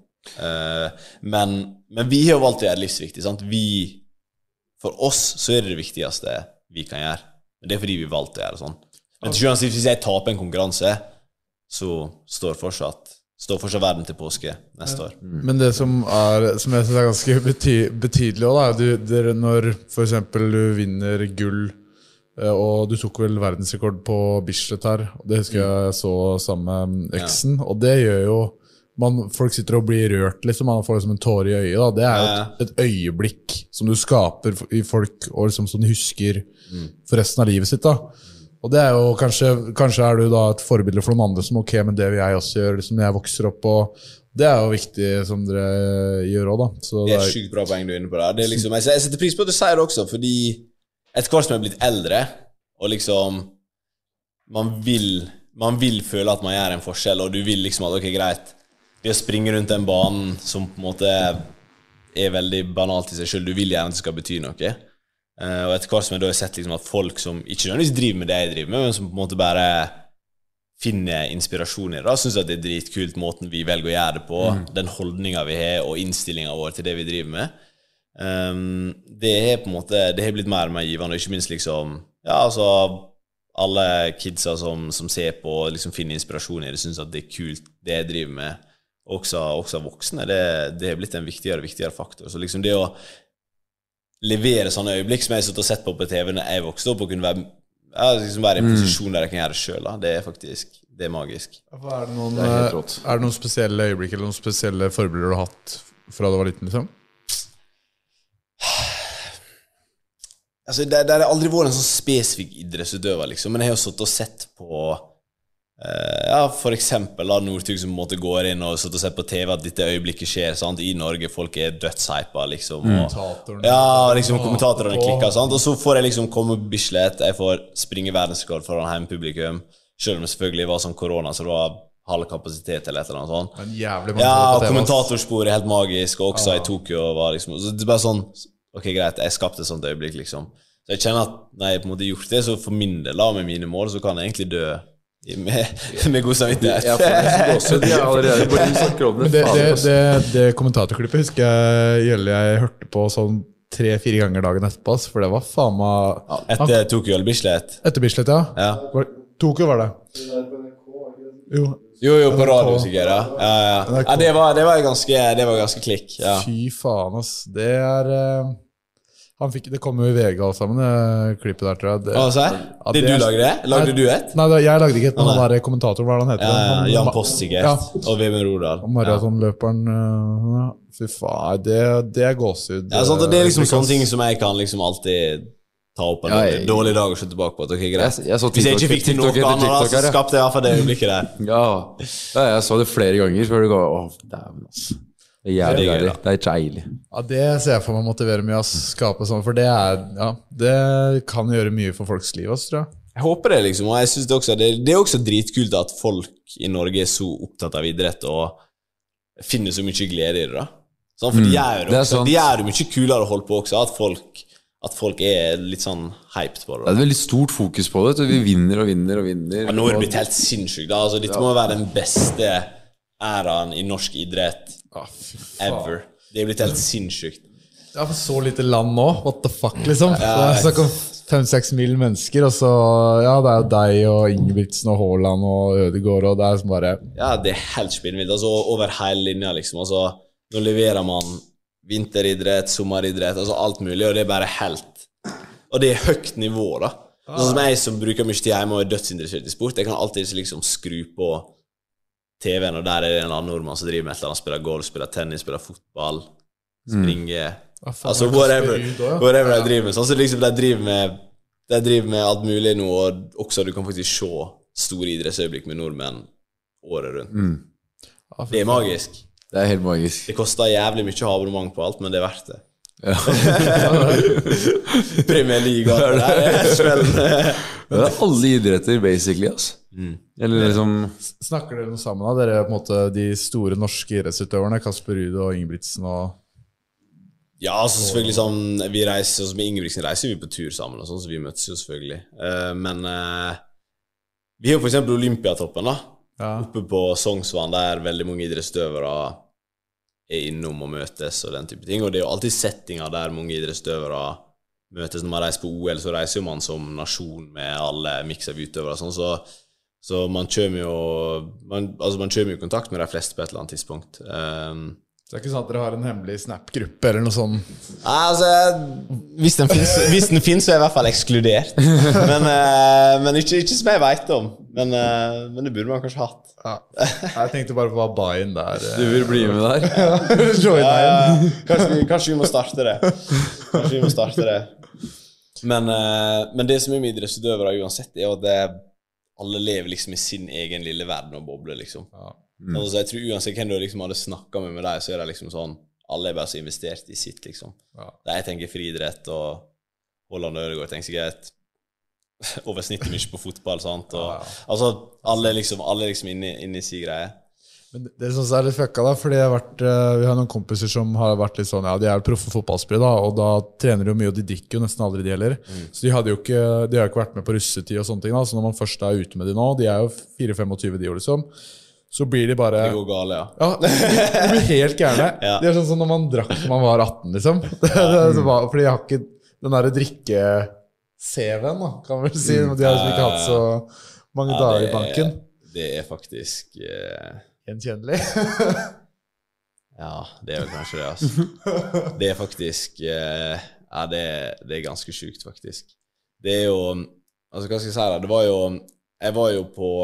Speaker 7: Men vi har jo valgt å gjøre det livsviktig, sant? For oss så det viktigste vi kan gjøre. Men det fordi vi valgte å gjøre det sånn. Men til sjuende og sist, hvis jeg taper en konkurranse, så står fortsatt verden til påske neste år.
Speaker 6: Men det som jeg synes ganske betydelig også, da, når for eksempel du vinner gull, og du tok vel verdensrekord på Bislett her, og det husker jeg så sammen med eksen, og det gjør jo folk sitter og blir rørt, liksom, man får liksom en tår I øyet da. Det jo et øyeblikk som du skaper I folk, og liksom, som de husker for resten av livet sitt da. Og det jo kanskje du da et forbilde for noen andre som ok, men det vil jeg også gjøre liksom, når jeg vokser opp, og det jo viktig som dere gjør også da. Så
Speaker 7: det sykt bra poeng du inne på det. Det liksom, jeg setter pris på at du sier det også, fordi etter hvert som jeg blitt eldre, og liksom man vil føle at man gjør en forskjell, og du vil liksom at ok, greit, det å springe rundt den banen som på en måte veldig banalt I seg selv, du vil gjerne at det skal bety noe. Og etter hvert som jeg da har sett liksom at folk som ikke nødvendigvis driver med det jeg driver med, men som på en måte bare finner inspirasjon I det, synes jeg at det dritkult måten vi velger å gjøre det på, den holdningen vi har og innstillingen vår til det vi driver med. Det på en måte, det har blitt mer og mer givende, og ikke minst liksom, ja, altså alle kidsa som ser på og liksom finner inspirasjon I det, synes at det kult det jeg driver med, også voksne, det har blitt en viktigere faktor. Så liksom det å levere sånne øyeblikk som jeg har sett på TV når jeg vokste opp, og kunne være I en posisjon der jeg kan gjøre det selv, da. Det faktisk, det magisk.
Speaker 6: Er det noen spesielle øyeblikk eller noen spesielle forbilder du har hatt fra du var liten, liksom?
Speaker 7: Altså, det har aldri vært en sånn spesifikk idrettsutøver, liksom, men jeg har jo satt og sett på for eksempel da, Northug som måtte gå inn og satt og sett på TV at dette øyeblikket skjer, sant? I Norge, folk dødshypa, liksom, og liksom kommentatorene klikker, sant? Og så får jeg liksom komme på Bislett, jeg får springe verdensrekord foran hjempublikum, selv om det selvfølgelig var sånn korona, så det var halv kapasitet eller et eller annet sånt. Ja, kommentatorsporet helt magisk, og også I Tokyo var liksom, så det bare sånn, ok, greit, jeg skapte et sånt øyeblikk, liksom. Så jeg kjenner at når jeg på en måte gjort det, så for min del, med mine mål, så kan jeg egentlig dø med god samvittighet.
Speaker 5: Jeg får nesten gåsehud. Jeg allerede bare du snakker om det.
Speaker 6: Men det kommentatorklippet husker jeg hørte på sånn 3-4 ganger dagen etterpå, for det var faen meg...
Speaker 7: Etter Tokyo eller Bislett?
Speaker 6: Etter Bislett, ja. Tokyo var det.
Speaker 7: Jo, på radio sikkert, ja. Det var ganske klikk, ja.
Speaker 6: Fy faen, ass. Det kom jo i VG alle sammen, det klippet der, tror jeg.
Speaker 7: Det du lagde det? Lagde du et?
Speaker 6: Nei, jeg lagde ikke et, men han der kommentatoren, hva han heter?
Speaker 7: Jan Post sikkert, og Veben Rodal.
Speaker 6: Og maratonløperen, fy faen, det gåsehud.
Speaker 7: Ja, sant, og det liksom sånne ting som jeg kan liksom alltid ta opp en dårlig dag og se tilbake på. Okay, greit. Hvis jeg ikke fikk til noe annet, så skapte jeg i hvert fall det øyeblikket der.
Speaker 5: Ja, jeg så det flere ganger før det går, dæven altså. Det er ikke eilig.
Speaker 6: Ja, det ser jeg for meg motivere mye å skape sånn, for det kan gjøre mye for folks liv også, tror jeg.
Speaker 7: Jeg håper det liksom, og jeg synes det er også dritkult at folk i Norge er så opptatt av idrett og finner så mye glede i det da. Sånn, for de er jo mye kulere å holde på også, at folk er litt sånn hyped på det.
Speaker 5: Det er et veldig stort fokus på det, vi vinner og vinner og vinner.
Speaker 7: Ja, nå er det blitt helt sinnssykt da, altså, dette må være den beste æraen i norsk idrett ever. Det er blitt helt sinnssykt.
Speaker 6: Ja, for så lite land nå, what the fuck liksom. Det er snakk om 5-6 mil mennesker, og så, det er jo deg og Ingebrigtsen og Haaland og Ødegaard, og det er som bare...
Speaker 7: Ja, det er helt spinnvilt, altså over hele linja liksom, altså, nå leverer man vinteridrett, sommeridrett, altså alt mulig, og det er bare helt... Og det er høyt nivå da. Sånn som jeg som bruker mye tid hjemme og er dødsinteressert i sport, jeg kan alltid liksom skru på TV-en, og der er det en annen nordmann som driver med et eller annet, spiller golf, spiller tennis, spiller fotball, springer, altså whatever de driver med, sånn så liksom de driver med alt mulig nå, og også du kan faktisk se store idrettsøyeblikk med nordmenn året rundt. Det er magisk.
Speaker 5: Det er helt magisk.
Speaker 7: Det koster jævlig mye å ha abonnement på alt, men det er verdt det. Premier League det
Speaker 5: er alle idretter basically altså. Eller liksom
Speaker 6: snakker dere noe sammen da? Dere er på en måte de store norske idrettsutøverne, Kasper Ruud og Ingebrigtsen og...
Speaker 7: Ja, altså selvfølgelig sånn, vi reiser, med Ingebrigtsen reiser vi på tur sammen og sånn, så vi møtes jo selvfølgelig, men vi har jo for eksempel Olympiatoppen da, oppe på Sognsvann, der veldig mange idrettsutøvere er innom og møtes og den type ting, og det er jo alltid settinger der mange idrettsutøvere møtes. Når man reiser på OL, så reiser jo man som nasjon med alle mix av utøvere og sånn, så man kommer jo i kontakt med de fleste på et eller annet tidspunkt.
Speaker 6: Det er ikke sånn at dere har en hemmelig Snap-gruppe eller noe sånt?
Speaker 7: Nei, altså, hvis den finnes, så er jeg i hvert fall ekskludert. Men ikke som jeg vet om. Men det burde man kanskje hatt.
Speaker 6: Ja. Jeg tenkte bare på buy-in der.
Speaker 5: Du vil bli med der?
Speaker 7: Kanskje vi må starte det. Men det som er med idrettsutøvere uansett, er at alle lever liksom i sin egen lille verden og bobler liksom. Altså, jeg tror uansett hvem du liksom hadde snakket med deg, så er det liksom sånn, alle er bare så investert i sitt liksom. Da jeg tenker friidrett, og Haaland og Ødegaard tenker sikkert over snittet mye på fotball, sant? Og, altså, alle er liksom inne i sin greie.
Speaker 6: Men det synes jeg er litt fucka da, fordi vi har noen kompiser som har vært litt sånn, de er jo proffe fotballspillere da, og da trener de jo mye, og de drikker jo nesten aldri de heller. Så de har jo ikke vært med på russetid og sånne ting da, så når man først er ute med de nå, de er jo 4-25 de år liksom, så blir de bare...
Speaker 7: Det går gale, ja.
Speaker 6: Ja, de blir helt gærne. De er sånn som når man drakk når man var 18 liksom. Fordi jeg har ikke den der drikke-CV-en da, kan man vel si. De har liksom ikke hatt så mange dager i banken.
Speaker 7: Det er faktisk...
Speaker 6: Gjenkjennelig.
Speaker 7: Ja, det er jo kanskje det, altså. Det er faktisk... Ja, det er ganske sykt, faktisk. Det er jo... Altså, hva skal jeg si da? Det var jo... Jeg var jo på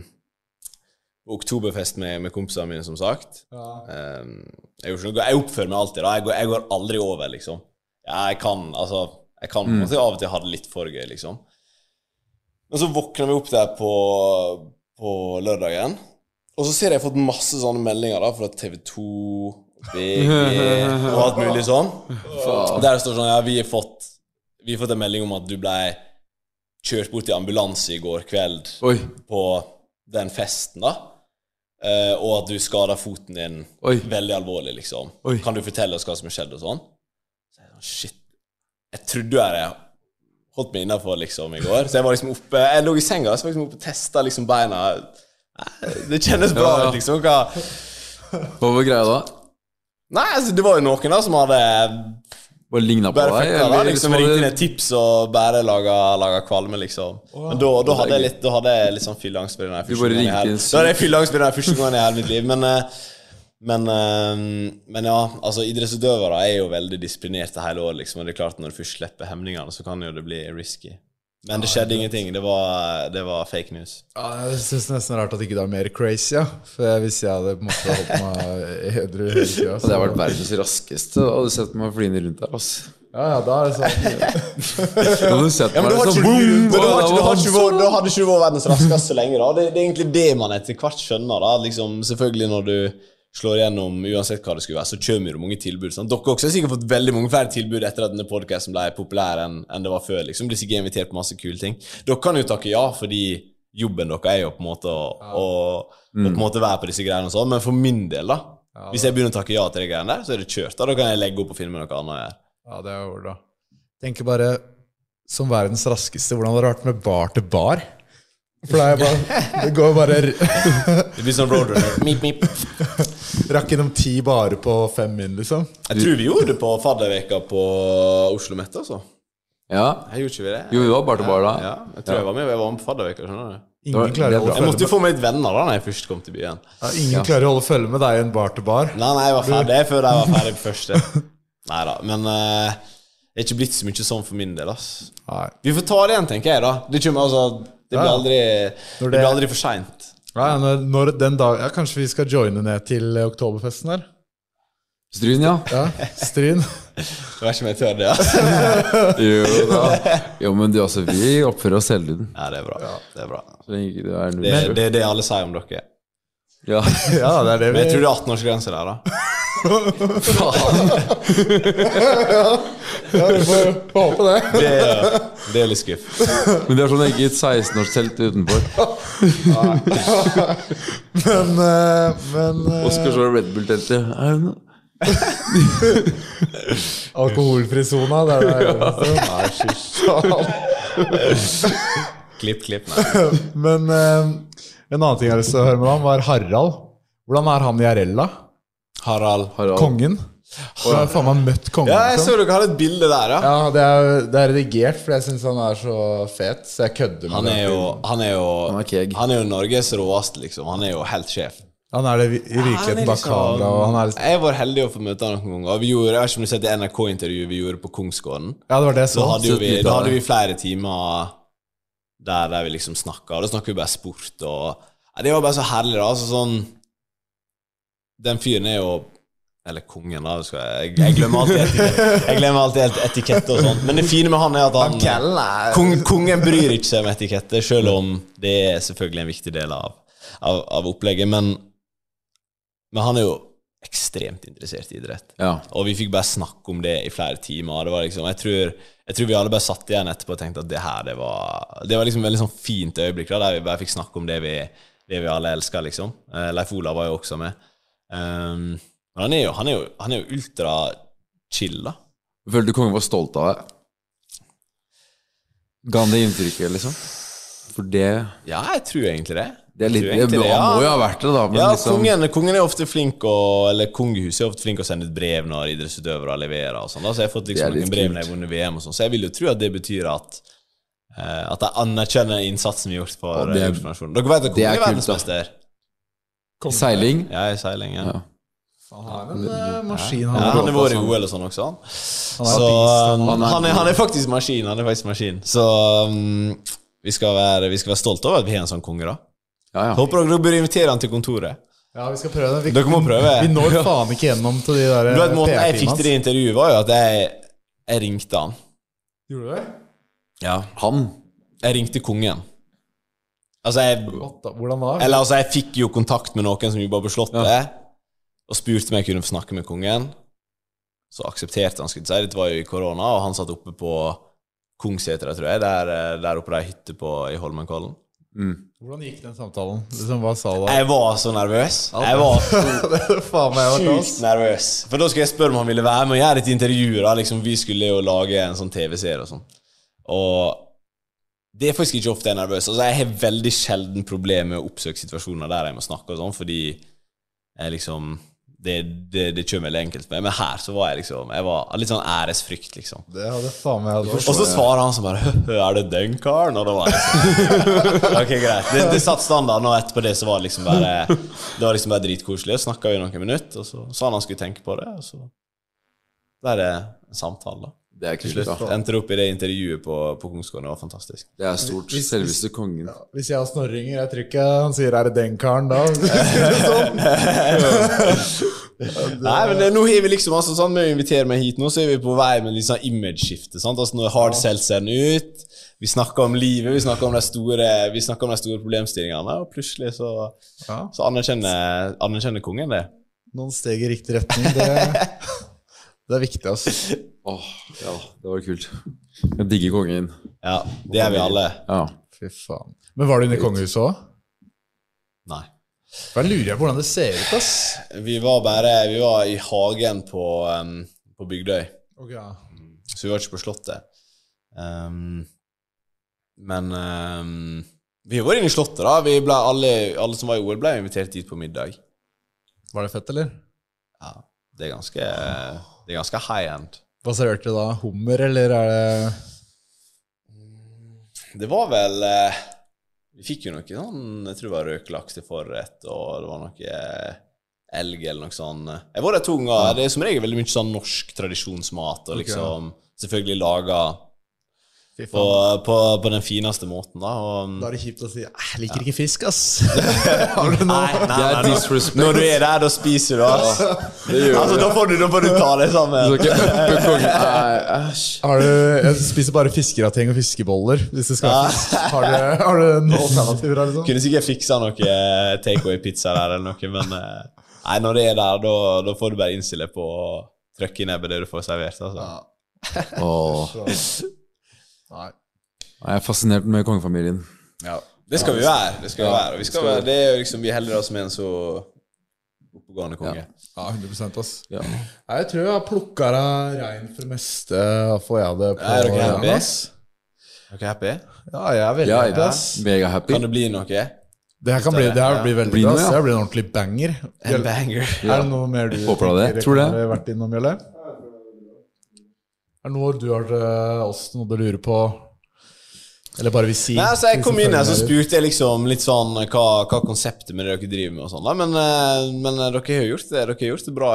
Speaker 7: oktoberfest med kompisene mine, som sagt. Jeg oppfører meg alltid, da. Jeg går aldri over, liksom. Ja, jeg kan av og til ha det litt for gøy, liksom. Men så våkner vi opp der på lørdagen, og så ser jeg fått masse sånne meldinger da, fra TV2, VG og alt mulig sånn. Der det står sånn, ja, vi har fått en melding om at du ble kjørt bort i ambulanse i går kveld på den festen da. Og at du skadet foten din veldig alvorlig, liksom. Kan du fortelle oss hva som har skjedd og sånn? Så jeg sånn, shit. Jeg trodde jeg holdt meg innenfor liksom i går. Så jeg var liksom oppe, jeg lå i senga, så var jeg liksom oppe og testet liksom beina. Det kjennes bra ut liksom. Hva
Speaker 5: var greia da?
Speaker 7: Nei, altså, det var jo noen da som hadde
Speaker 5: Bare lignet på
Speaker 7: bare
Speaker 5: deg?
Speaker 7: fucka da, liksom ringte ned tips og bare laget kvalme liksom. Men da hadde jeg litt sånn fylleangst for den her første gangen i hele. Da hadde jeg fylleangst for den her første gangen i hele mitt liv. Men ja, altså idrettsutøvere er jo veldig disiplinerte hele året liksom, og det er klart når du først slipper hemningene så kan jo det bli risky. Men det skjedde ingenting, det var fake news.
Speaker 6: Ja, jeg synes nesten rart at ikke det er mer crazy, ja. For hvis jeg hadde på en måte holdt meg edru hele tiden.
Speaker 5: Det har vært verdens raskeste, da hadde du sett meg fline rundt der, ass.
Speaker 6: Ja, da er det sånn.
Speaker 5: Da hadde du sett meg
Speaker 7: da hadde ikke du vært verdens raskeste så lenge da. Det er egentlig det man etter hvert skjønner da. Liksom, selvfølgelig når du slår igjennom uansett hva det skulle være, så kommer det mange tilbud. Sant? Dere også har sikkert fått veldig mange flere tilbud etter at denne podcasten ble populær enn det var før. Liksom. Blir sikkert invitert på masse kule ting. Dere kan jo takke ja, fordi jobben dere er jo på en måte å på en måte være på disse greiene og sånn. Men for min del da, hvis jeg begynner å takke ja til de greiene der, så er det kjørt. Da kan jeg legge opp og filme noe annet jeg.
Speaker 6: Ja, det er jo da. Tenker bare, som verdens raskeste, hvordan har det vært med bar til bar? For det går bare
Speaker 7: det blir sånn roadrunner. Mip, mip.
Speaker 6: Rakk innom 10 barer på 5 min, liksom.
Speaker 7: Jeg tror vi gjorde det på fadderveka på Oslo Mette, altså.
Speaker 5: Ja.
Speaker 7: Jeg gjorde ikke vi det.
Speaker 5: Jo, vi var bare til bar da.
Speaker 7: Ja, jeg tror jeg var med på fadderveka, skjønner du.
Speaker 6: Ingen klarer å holde
Speaker 7: Jeg måtte jo få meg litt venner da når jeg først kom til byen.
Speaker 6: Ja, ingen klarer å holde følge med deg i en bar til bar.
Speaker 7: Nei, jeg var ferdig før jeg var ferdig på første. Neida, men det er ikke blitt så mye sånn for min del, ass.
Speaker 6: Nei.
Speaker 7: Vi får ta det igjen, tenker jeg da. Det kommer altså... Det blir aldri for sent.
Speaker 6: Ja, når den dag, ja, kanskje vi skal joine ned til oktoberfesten her.
Speaker 5: Stryn, ja.
Speaker 6: Ja, Stryn.
Speaker 7: Det var ikke mer tør det, ja.
Speaker 5: Jo da. Jo, men du, altså, vi oppfører oss hele tiden.
Speaker 7: Ja, det er bra. Det er bra.
Speaker 5: Så lenge ikke det er noe.
Speaker 7: Det er det alle sier om dere.
Speaker 5: Ja.
Speaker 6: Ja, det er det
Speaker 7: Men jeg tror det er 18-årsgrense der da.
Speaker 6: Ja, vi får håpe det.
Speaker 7: Det er litt skuff.
Speaker 5: Men det er sånn ikke et 16-årstelt utenfor.
Speaker 6: Men
Speaker 5: Oskar så Red Bull-teltet.
Speaker 6: alkoholfri zona, det er det. Nei,
Speaker 7: Klipp, nei.
Speaker 6: Men en annen ting jeg har lyst til å høre med ham var Harald. Hvordan er han i RL da?
Speaker 7: Harald.
Speaker 6: Kongen. Og jeg har faen meg møtt kongen.
Speaker 7: Ja, jeg så dere hadde et bilde der, ja.
Speaker 6: Ja, det er redigert, for jeg synes han er så fet, så jeg kødder med
Speaker 7: Han er jo Norges råeste, liksom. Han er jo helt sjef.
Speaker 6: Han er det i virkeligheten bak kamera, og han er
Speaker 7: Jeg var heldig å få møte han noen ganger. Jeg vet ikke om du har sett det NRK-intervjuet vi gjorde på Kongsgården.
Speaker 6: Ja, det var det jeg så.
Speaker 7: Da hadde vi flere timer der vi liksom snakket, og da snakket vi bare sport, og det var bare så herlig da, altså sånn den fyren er jo eller kongen da, jeg glemmer alltid etikette og sånt, men det fine med han er at kongen bryr ikke seg om etikette, selv om det er selvfølgelig en viktig del av opplegget, men han er jo ekstremt interessert i idrett, og vi fikk bare snakke om det i flere timer. Det var liksom, jeg tror vi alle bare satt igjen etterpå og tenkte at det var liksom veldig sånn fint øyeblikk da, der vi bare fikk snakke om det vi alle elsker liksom. Leif Olav var jo også med. Men han er jo ultra chill da.
Speaker 5: Følte du kongen var stolt av deg? Ga han det inntrykket liksom? For det... Ja,
Speaker 7: jeg tror egentlig det.
Speaker 5: Han må jo ha vært det da. Men
Speaker 7: ja,
Speaker 5: liksom...
Speaker 7: kongen er ofte flink eller kongehuset er ofte flink å sende et brev når idrettsutøvere leverer og sånn. Så jeg har fått liksom noen brev når jeg vunnet VM og sånn. Så jeg vil jo tro at det betyr at jeg anerkjenner innsatsen vi har gjort for nasjonen. Dere vet at kongen er verdensmester.
Speaker 5: Seiling?
Speaker 7: Ja, i seiling, ja.
Speaker 6: Han har en maskin.
Speaker 7: Han har vært i OL og sånn også. Han er faktisk maskin. Så vi skal være stolte over at vi har en sånn konge da. Håper dere bør invitere han til kontoret.
Speaker 6: Ja, vi skal prøve det.
Speaker 7: Dere må prøve.
Speaker 6: Vi når faen ikke gjennom til de der
Speaker 7: PR-teamene. Måten jeg fikk til det intervjuet var jo at jeg ringte han.
Speaker 6: Gjorde du det?
Speaker 7: Ja. Jeg ringte kongen. Altså
Speaker 6: hvordan var det?
Speaker 7: Eller altså jeg fikk jo kontakt med noen som jobbet på slottet og spurte om jeg kunne få snakke med kongen. Så aksepterte han, skulle si. Dette var jo i korona, og han satt oppe på Kungsetra, tror jeg, der oppe der hytte i Holmenkollen.
Speaker 6: Hvordan gikk den samtalen? Hva sa du da?
Speaker 7: Jeg var så nervøs. Jeg var sykt nervøs. For da skulle jeg spørre om han ville være med og gjøre et intervju da, liksom vi skulle jo lage en sånn TV-serie og sånn. Og det faktisk ikke ofte jeg nervøs. Altså, jeg har veldig sjelden problemer med å oppsøke situasjoner der jeg må snakke og sånn, fordi jeg liksom det kjører veldig enkelt med. Men her så var jeg litt sånn æresfrykt liksom.
Speaker 6: Det hadde faen meg
Speaker 7: Og så svarer han som bare er det den karen? Og da var jeg ok, greit. Det satt standard nå etterpå det, så var det liksom bare dritkoselig. Og snakket vi noen minutter, og så sa han skulle tenke på det, og så det en samtale da.
Speaker 5: Det kult da.
Speaker 7: Endte opp i det intervjuet på Kongsgården, det var fantastisk.
Speaker 5: Det stort, selveste kongen.
Speaker 6: Ja, hvis jeg og Snorre ringer, jeg tror ikke han sier er det den karen da?
Speaker 7: Nei, men nå har vi liksom sånn, med å invitere meg hit nå, så vi på vei med litt sånn image-skifte, sant? Altså når hard self-serien ut, vi snakker om livet, vi snakker om de store problemstillingene, og plutselig så anerkjenner kongen det.
Speaker 6: Noen steg i riktig retning, det viktig, altså.
Speaker 5: Ja, det var kult. Jeg digger kongen.
Speaker 7: Ja, det vi alle.
Speaker 5: Ja.
Speaker 6: Fy faen. Men var du inne i kongehuset også?
Speaker 7: Nei.
Speaker 6: Jeg lurer på hvordan det ser ut, ass.
Speaker 7: Vi var i hagen på Bygdøy.
Speaker 6: Okay, ja.
Speaker 7: Så vi var ikke på slottet. Men vi var inne i slottet da. Vi ble alle som var i OL ble invitert dit på middag.
Speaker 6: Var det fett, eller?
Speaker 7: Ja, det er ganske high-end.
Speaker 6: Hva serverte du da? Hummer, eller det...
Speaker 7: Det var vel... Vi fikk jo noe sånn, jeg tror det var røkelaks til forrett, og det var noe elg eller noe sånn. Jeg var der 2 ganger, det som regel veldig mye sånn norsk tradisjonsmat, og liksom selvfølgelig laget på den fineste måten da.
Speaker 6: Da det kjipt å si, jeg liker ikke fisk, ass.
Speaker 7: Har du noe? Nei. Når du der, da spiser du, ass. Altså, da får du ta det sammen.
Speaker 5: Du skal ikke øppe kongen.
Speaker 6: Jeg spiser bare fiskegrateng og fiskeboller, hvis det skal fisk. Har du noen alternativer, liksom?
Speaker 7: Kunne sikkert fiksa noe takeaway-pizza der eller noe, men nei, når det der, da får du bare innstille på å trykke i nebbet det du får servert, altså.
Speaker 6: Nei.
Speaker 5: Jeg fascinert med kongefamilien.
Speaker 7: Ja, det skal vi være. Det er jo liksom, vi heldige oss med en så oppegående konge.
Speaker 6: Ja, 100% ass.
Speaker 5: Ja.
Speaker 6: Jeg tror jeg har plukket deg rein for det meste. Får jeg det på...
Speaker 7: Er dere happy? Er dere happy?
Speaker 6: Ja, jeg er veldig happy, ass.
Speaker 5: Mega happy.
Speaker 7: Kan det bli noe?
Speaker 6: Det her blir veldig bra, så det blir en ordentlig banger.
Speaker 7: En banger.
Speaker 6: Er det noe mer du
Speaker 5: tror det.
Speaker 6: Har vært innom, Jelle? Er det noe du har til oss, noe du lurer på? Eller bare vil si? Nei,
Speaker 7: altså jeg kom inn her, så spurte jeg liksom litt sånn hva konseptet med det dere driver med og sånn da. Men dere har gjort det bra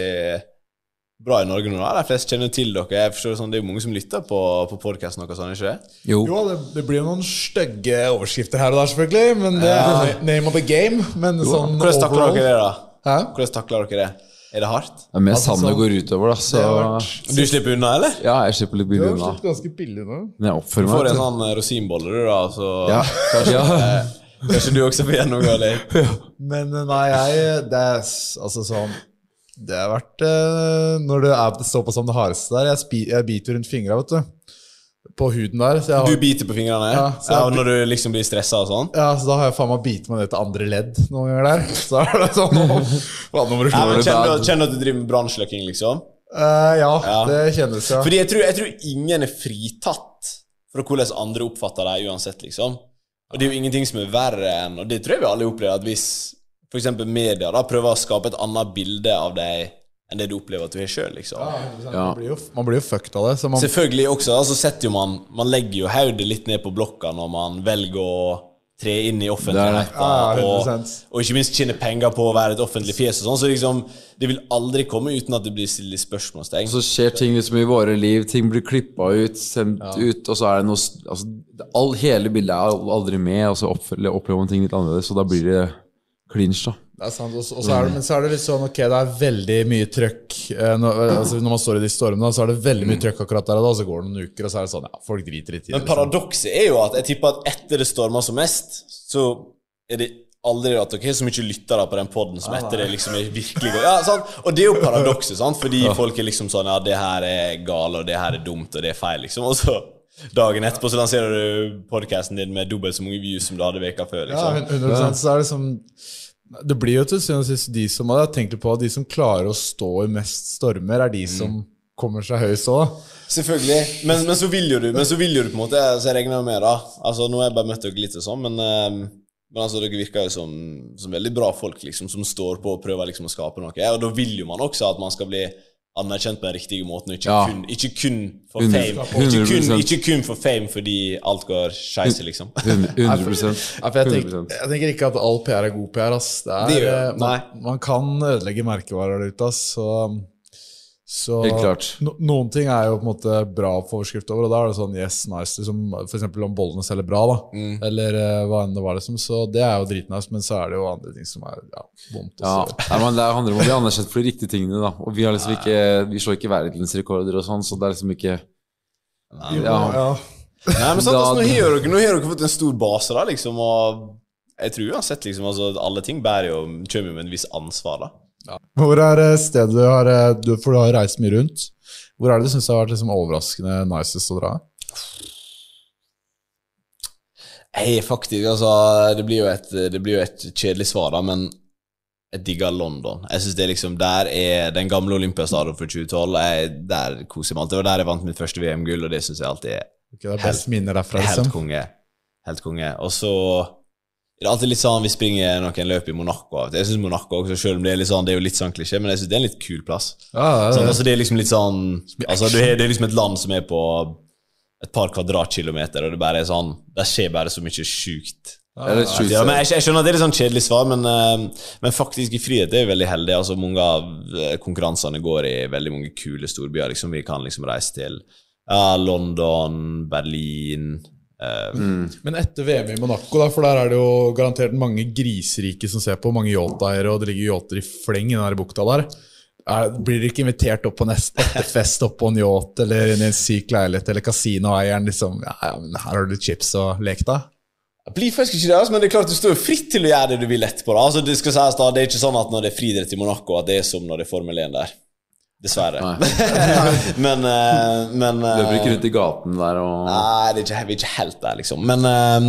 Speaker 7: i Norge nå. De fleste kjenner til dere. Jeg forstår sånn, det er jo mange som lytter på podcasten og sånn, ikke det?
Speaker 6: Jo, det blir jo noen stygge overskrifter her og der selvfølgelig, men det er name of the game. Men sånn
Speaker 7: hvordan takler dere det da?
Speaker 6: Hæ?
Speaker 7: Hvordan takler dere det? Er det hardt?
Speaker 5: Det er mest det går utover da, så...
Speaker 7: Du slipper unna, eller?
Speaker 5: Ja, jeg slipper litt billig unna.
Speaker 6: Du har slitt ganske billig nå.
Speaker 5: Jeg oppfører meg.
Speaker 7: Du får en sånn rosinboller du da, så...
Speaker 5: Ja.
Speaker 7: Kanskje du også får gjennomgå litt.
Speaker 6: Men nei, det er altså sånn... Det har vært... Når det står på som det hardeste der, jeg biter rundt fingrene, vet du. På huden der.
Speaker 7: Du biter på fingrene? Ja, når du liksom blir stresset og sånn?
Speaker 6: Ja, så da har jeg faen meg bit meg ned til andre ledd noen ganger der. Så er det sånn...
Speaker 7: Kjenner at du driver med brannsløkking, liksom?
Speaker 6: Ja, det kjennes, ja.
Speaker 7: Fordi jeg tror ingen er fritatt for hvordan andre oppfatter deg uansett, liksom. Og det er jo ingenting som er verre enn... Og det tror jeg vi alle opplever, at hvis for eksempel media da prøver å skape et annet bilde av deg enn det du opplever at du har selv, liksom.
Speaker 6: Ja. Man blir jo fucked av det. Så
Speaker 7: selvfølgelig også, altså setter jo man legger jo hodet litt ned på blokka når man velger å tre inn i offentligheten, og ikke minst tjene penger på å være et offentlig fjes og sånn, så liksom, det vil aldri komme uten at det blir stilt spørsmålstegn.
Speaker 5: Så skjer ting liksom i våre liv, ting blir klippet ut, sendt ut, og så er det noe, altså, hele bildet er aldri med, og så opplever man ting litt annerledes, så da blir det clinch da.
Speaker 6: Det er sant, men så er det litt sånn, ok, det er veldig mye trøkk, når man står i de stormene, så er det veldig mye trøkk akkurat der, og da så går det noen uker, og så er det sånn, ja, folk driter litt i det.
Speaker 7: Men paradokset er jo at jeg tipper at etter det stormer som mest, så er det aldri at dere har så mye lyttere på den podden som etter det liksom er virkelig godt. Ja, sant? Og det er jo paradokset, sant? Fordi folk er liksom sånn, ja, det her er gale, og det her er dumt, og det er feil, liksom, og så dagen etterpå så lanserer du podcasten din med dobbelt så mange views som du hadde veka før, liksom.
Speaker 6: Ja, 100%, så er det som... Det blir jo til syvende og sist de som har tenkt på at de som klarer å stå i mest stormer er de som kommer seg høyst også.
Speaker 7: Selvfølgelig, men så vil jo du på en måte, så jeg regner med da. Altså, nå har jeg bare møtt dere litt og sånn, men altså, dere virker jo som veldig bra folk, liksom, som står på og prøver liksom å skape noe. Og da vil jo man også at man skal bli anerkjent på den riktige måten, ikke kun for fame. Ikke kun for fame fordi alt går scheisse, liksom.
Speaker 5: 100%.
Speaker 6: Jeg tenker ikke at all PR er god PR, ass. Man kan ødelegge merkevarer der ute, ass. Så
Speaker 5: Helt klart.
Speaker 6: Noen ting er jo på en måte bra å få overskrift over, og da er det sånn, yes, nice, liksom, for eksempel om bollene selger bra da, eller hva enn det var liksom, så det er jo dritnice, men så er det jo andre ting som er vondt.
Speaker 5: Men det handler om å bli anerkjent for de riktige tingene da, og vi har liksom vi slår ikke verdensrekorder og sånn, så det er liksom ikke
Speaker 7: Nei, men sant, altså, nå har dere fått en stor base da, liksom, og jeg tror uansett liksom, altså, alle ting bærer jo, kommer med en viss ansvar da.
Speaker 6: Hvor er stedet for du har reist mye rundt, hvor er det du synes det har vært liksom overraskende nicest å dra?
Speaker 7: Faktisk, altså, det blir jo et kjedelig svar da, men jeg digger London. Jeg synes det liksom, der er den gamle Olympiastadion for 2012, der koser jeg meg alltid. Det var der jeg vant mitt første VM-gull, og det synes jeg alltid
Speaker 6: det er best minner derfra, liksom.
Speaker 7: Helt konge. Og så det er alltid litt sånn, vi springer noen løp i Monaco. Jeg synes Monaco også, selv om det er litt sånn, det er jo litt sånn klisjé, men jeg synes det er en litt kul plass. Sånn, altså, det er liksom litt sånn, altså, det er liksom et land som er på et par kvadratkilometer, og det bare er sånn, det skjer bare så mye sykt. Men jeg skjønner at det er litt sånn kjedelig svar, men faktisk i frihet er jeg veldig heldig. Altså, mange av konkurransene går i veldig mange kule storbyer, liksom. Vi kan liksom reise til London, Berlin.
Speaker 6: Men etter VM i Monaco da, for der er det jo garantert mange griserike som ser på, mange yachteiere, og det ligger yachter i fleng i denne bukta der. Blir dere ikke invitert opp på neste fest opp på en yacht, eller i en syk leilighet, eller kasinoeieren liksom, men her har du litt chips og lek da?
Speaker 7: Det blir faktisk ikke det, men det er klart du står fritt til å gjøre det du vil etterpå da. Altså, det skal sies da, det er ikke sånn at når det er friidrett i Monaco, at det er som når det er Formel 1 der. Dessverre. men
Speaker 5: løper ikke rundt i gaten der og
Speaker 7: Nei, vi er ikke helt der liksom. Men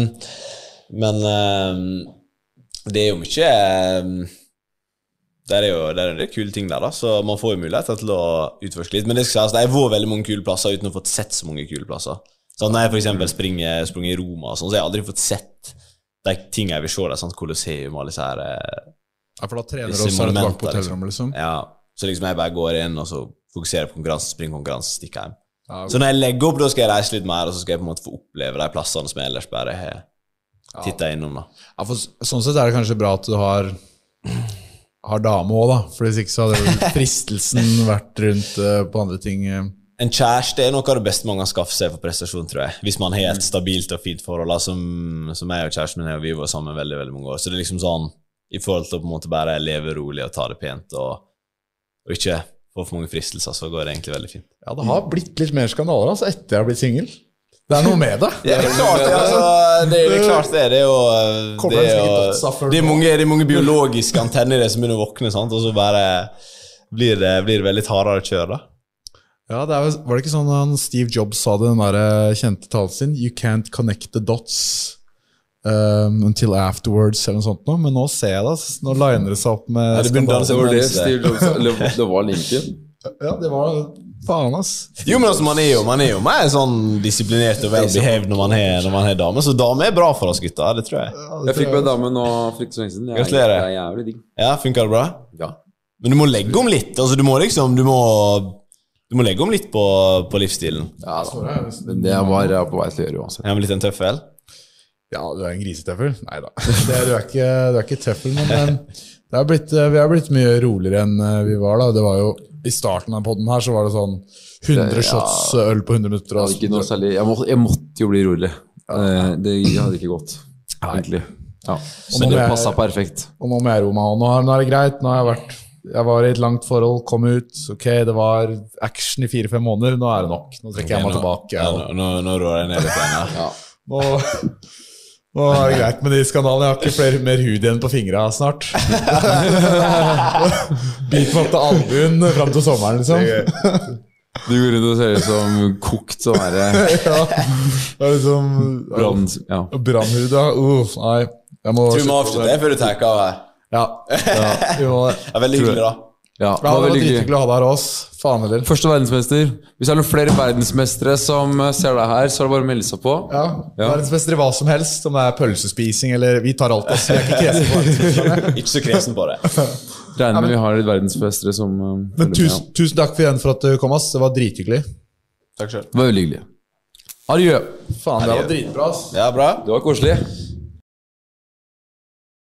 Speaker 7: det er jo mye det er en kule ting der da, så man får jo mulighet til å utforske litt. Men det skal sies, det er veldig mange kule plasser uten å ha fått sett så mange kule plasser. Så når jeg for eksempel springer i Roma og sånn, så har jeg aldri fått sett de tingene jeg vil se der, sånn Colosseum og disse her
Speaker 6: for da trener du også tilbake på hotellrommet liksom.
Speaker 7: Så liksom jeg bare går inn og så fokuserer på konkurranse, springer konkurranse, stikker hjem. Så når jeg legger opp, da skal jeg reise litt mer, og så skal jeg på en måte få oppleve de plassene som jeg ellers bare har tittet innom da.
Speaker 6: For sånn sett er det kanskje bra at du har dame også da, for hvis ikke så hadde fristelsen vært rundt på andre ting.
Speaker 7: En kjæreste er noe av det beste man kan skaffe seg for prestasjon, tror jeg. Hvis man har et stabilt og fint forhold, da, som jeg og kjæresten min og vi var sammen veldig, veldig mange år. Så det er liksom sånn, i forhold til å på en måte bare leve rolig og ta det pent, og ikke få for mange fristelser, så går det egentlig veldig fint.
Speaker 6: Ja, det har blitt litt mer skandaler, altså, etter jeg har blitt single. Det er noe med det.
Speaker 7: Ja, det er klart det, altså. Det er klart det. Det er mange biologiske antenner i det som begynner å våkne, sant? Og så bare blir det veldig hardere kjør, da.
Speaker 6: Ja, var det ikke sånn Steve Jobs sa det, den der kjente talen sin? You can't connect the dots until afterwards eller noe sånt nå, men nå ser jeg det, nå liner det seg opp med
Speaker 5: det var Lincoln.
Speaker 6: Ja, det var faen ass.
Speaker 7: Jo, men altså, man er jo mer sånn disiplinert og well-behaved når man har dame, så dame er bra for oss gutter, det tror jeg.
Speaker 5: Jeg fikk med dame nå for ikke så lenge siden.
Speaker 7: Gratulerer.
Speaker 5: Det er jævlig digg.
Speaker 7: Ja, funker det bra?
Speaker 5: Ja.
Speaker 7: Men du må legge om litt, altså du må legge om litt på livsstilen.
Speaker 5: Ja da, men det var jeg på vei til å gjøre uansett.
Speaker 7: Ja, men litt en tøffel?
Speaker 6: Ja, du er en grisetøffel. Neida. Du er ikke tøffel, men vi har blitt mye roligere enn vi var da. Det var jo, i starten av podden her, så var det sånn 100 shots øl på 100 minutter.
Speaker 5: Ikke noe særlig. Jeg måtte jo bli rolig. Det hadde ikke gått, egentlig. Ja. Men det passet perfekt.
Speaker 6: Og nå må jeg roe meg, og nå er det greit. Nå har jeg var i et langt forhold, kom ut, ok, det var action i 4-5 måneder, nå er det nok. Nå trekker jeg meg tilbake.
Speaker 7: Ja, nå rår jeg ned litt igjen.
Speaker 5: Ja.
Speaker 6: Nå er det greit med de skandalene. Jeg har ikke mer hud igjen på fingrene snart. Bit meg opp til albuen frem til sommeren, liksom.
Speaker 5: Du går rundt og ser ut som kokt sånn her.
Speaker 6: Ja, det er liksom brannhud, ja. Nei.
Speaker 7: Tror vi må avslutte det før du tenker av her.
Speaker 6: Ja, vi må det.
Speaker 7: Det er veldig hyggelig da.
Speaker 5: Ja,
Speaker 6: Det var drithyggelig å ha deg her oss. Faen eller.
Speaker 5: Første verdensmester. Hvis det er noen flere verdensmestere som ser deg her, så er det bare å melde seg på.
Speaker 6: Ja, verdensmester i hva som helst, om det er pølsespising eller vi tar alt oss. Jeg er ikke kresen på det.
Speaker 7: Ikke så kresen på det.
Speaker 5: Regner med vi har litt verdensmestere som
Speaker 6: Men tusen takk for at du kom, ass. Det var drithyggelig.
Speaker 7: Takk selv.
Speaker 5: Det var veldig hyggelig. Adjø.
Speaker 6: Faen, det var dritbra, ass.
Speaker 7: Ja, bra.
Speaker 5: Det var koselig.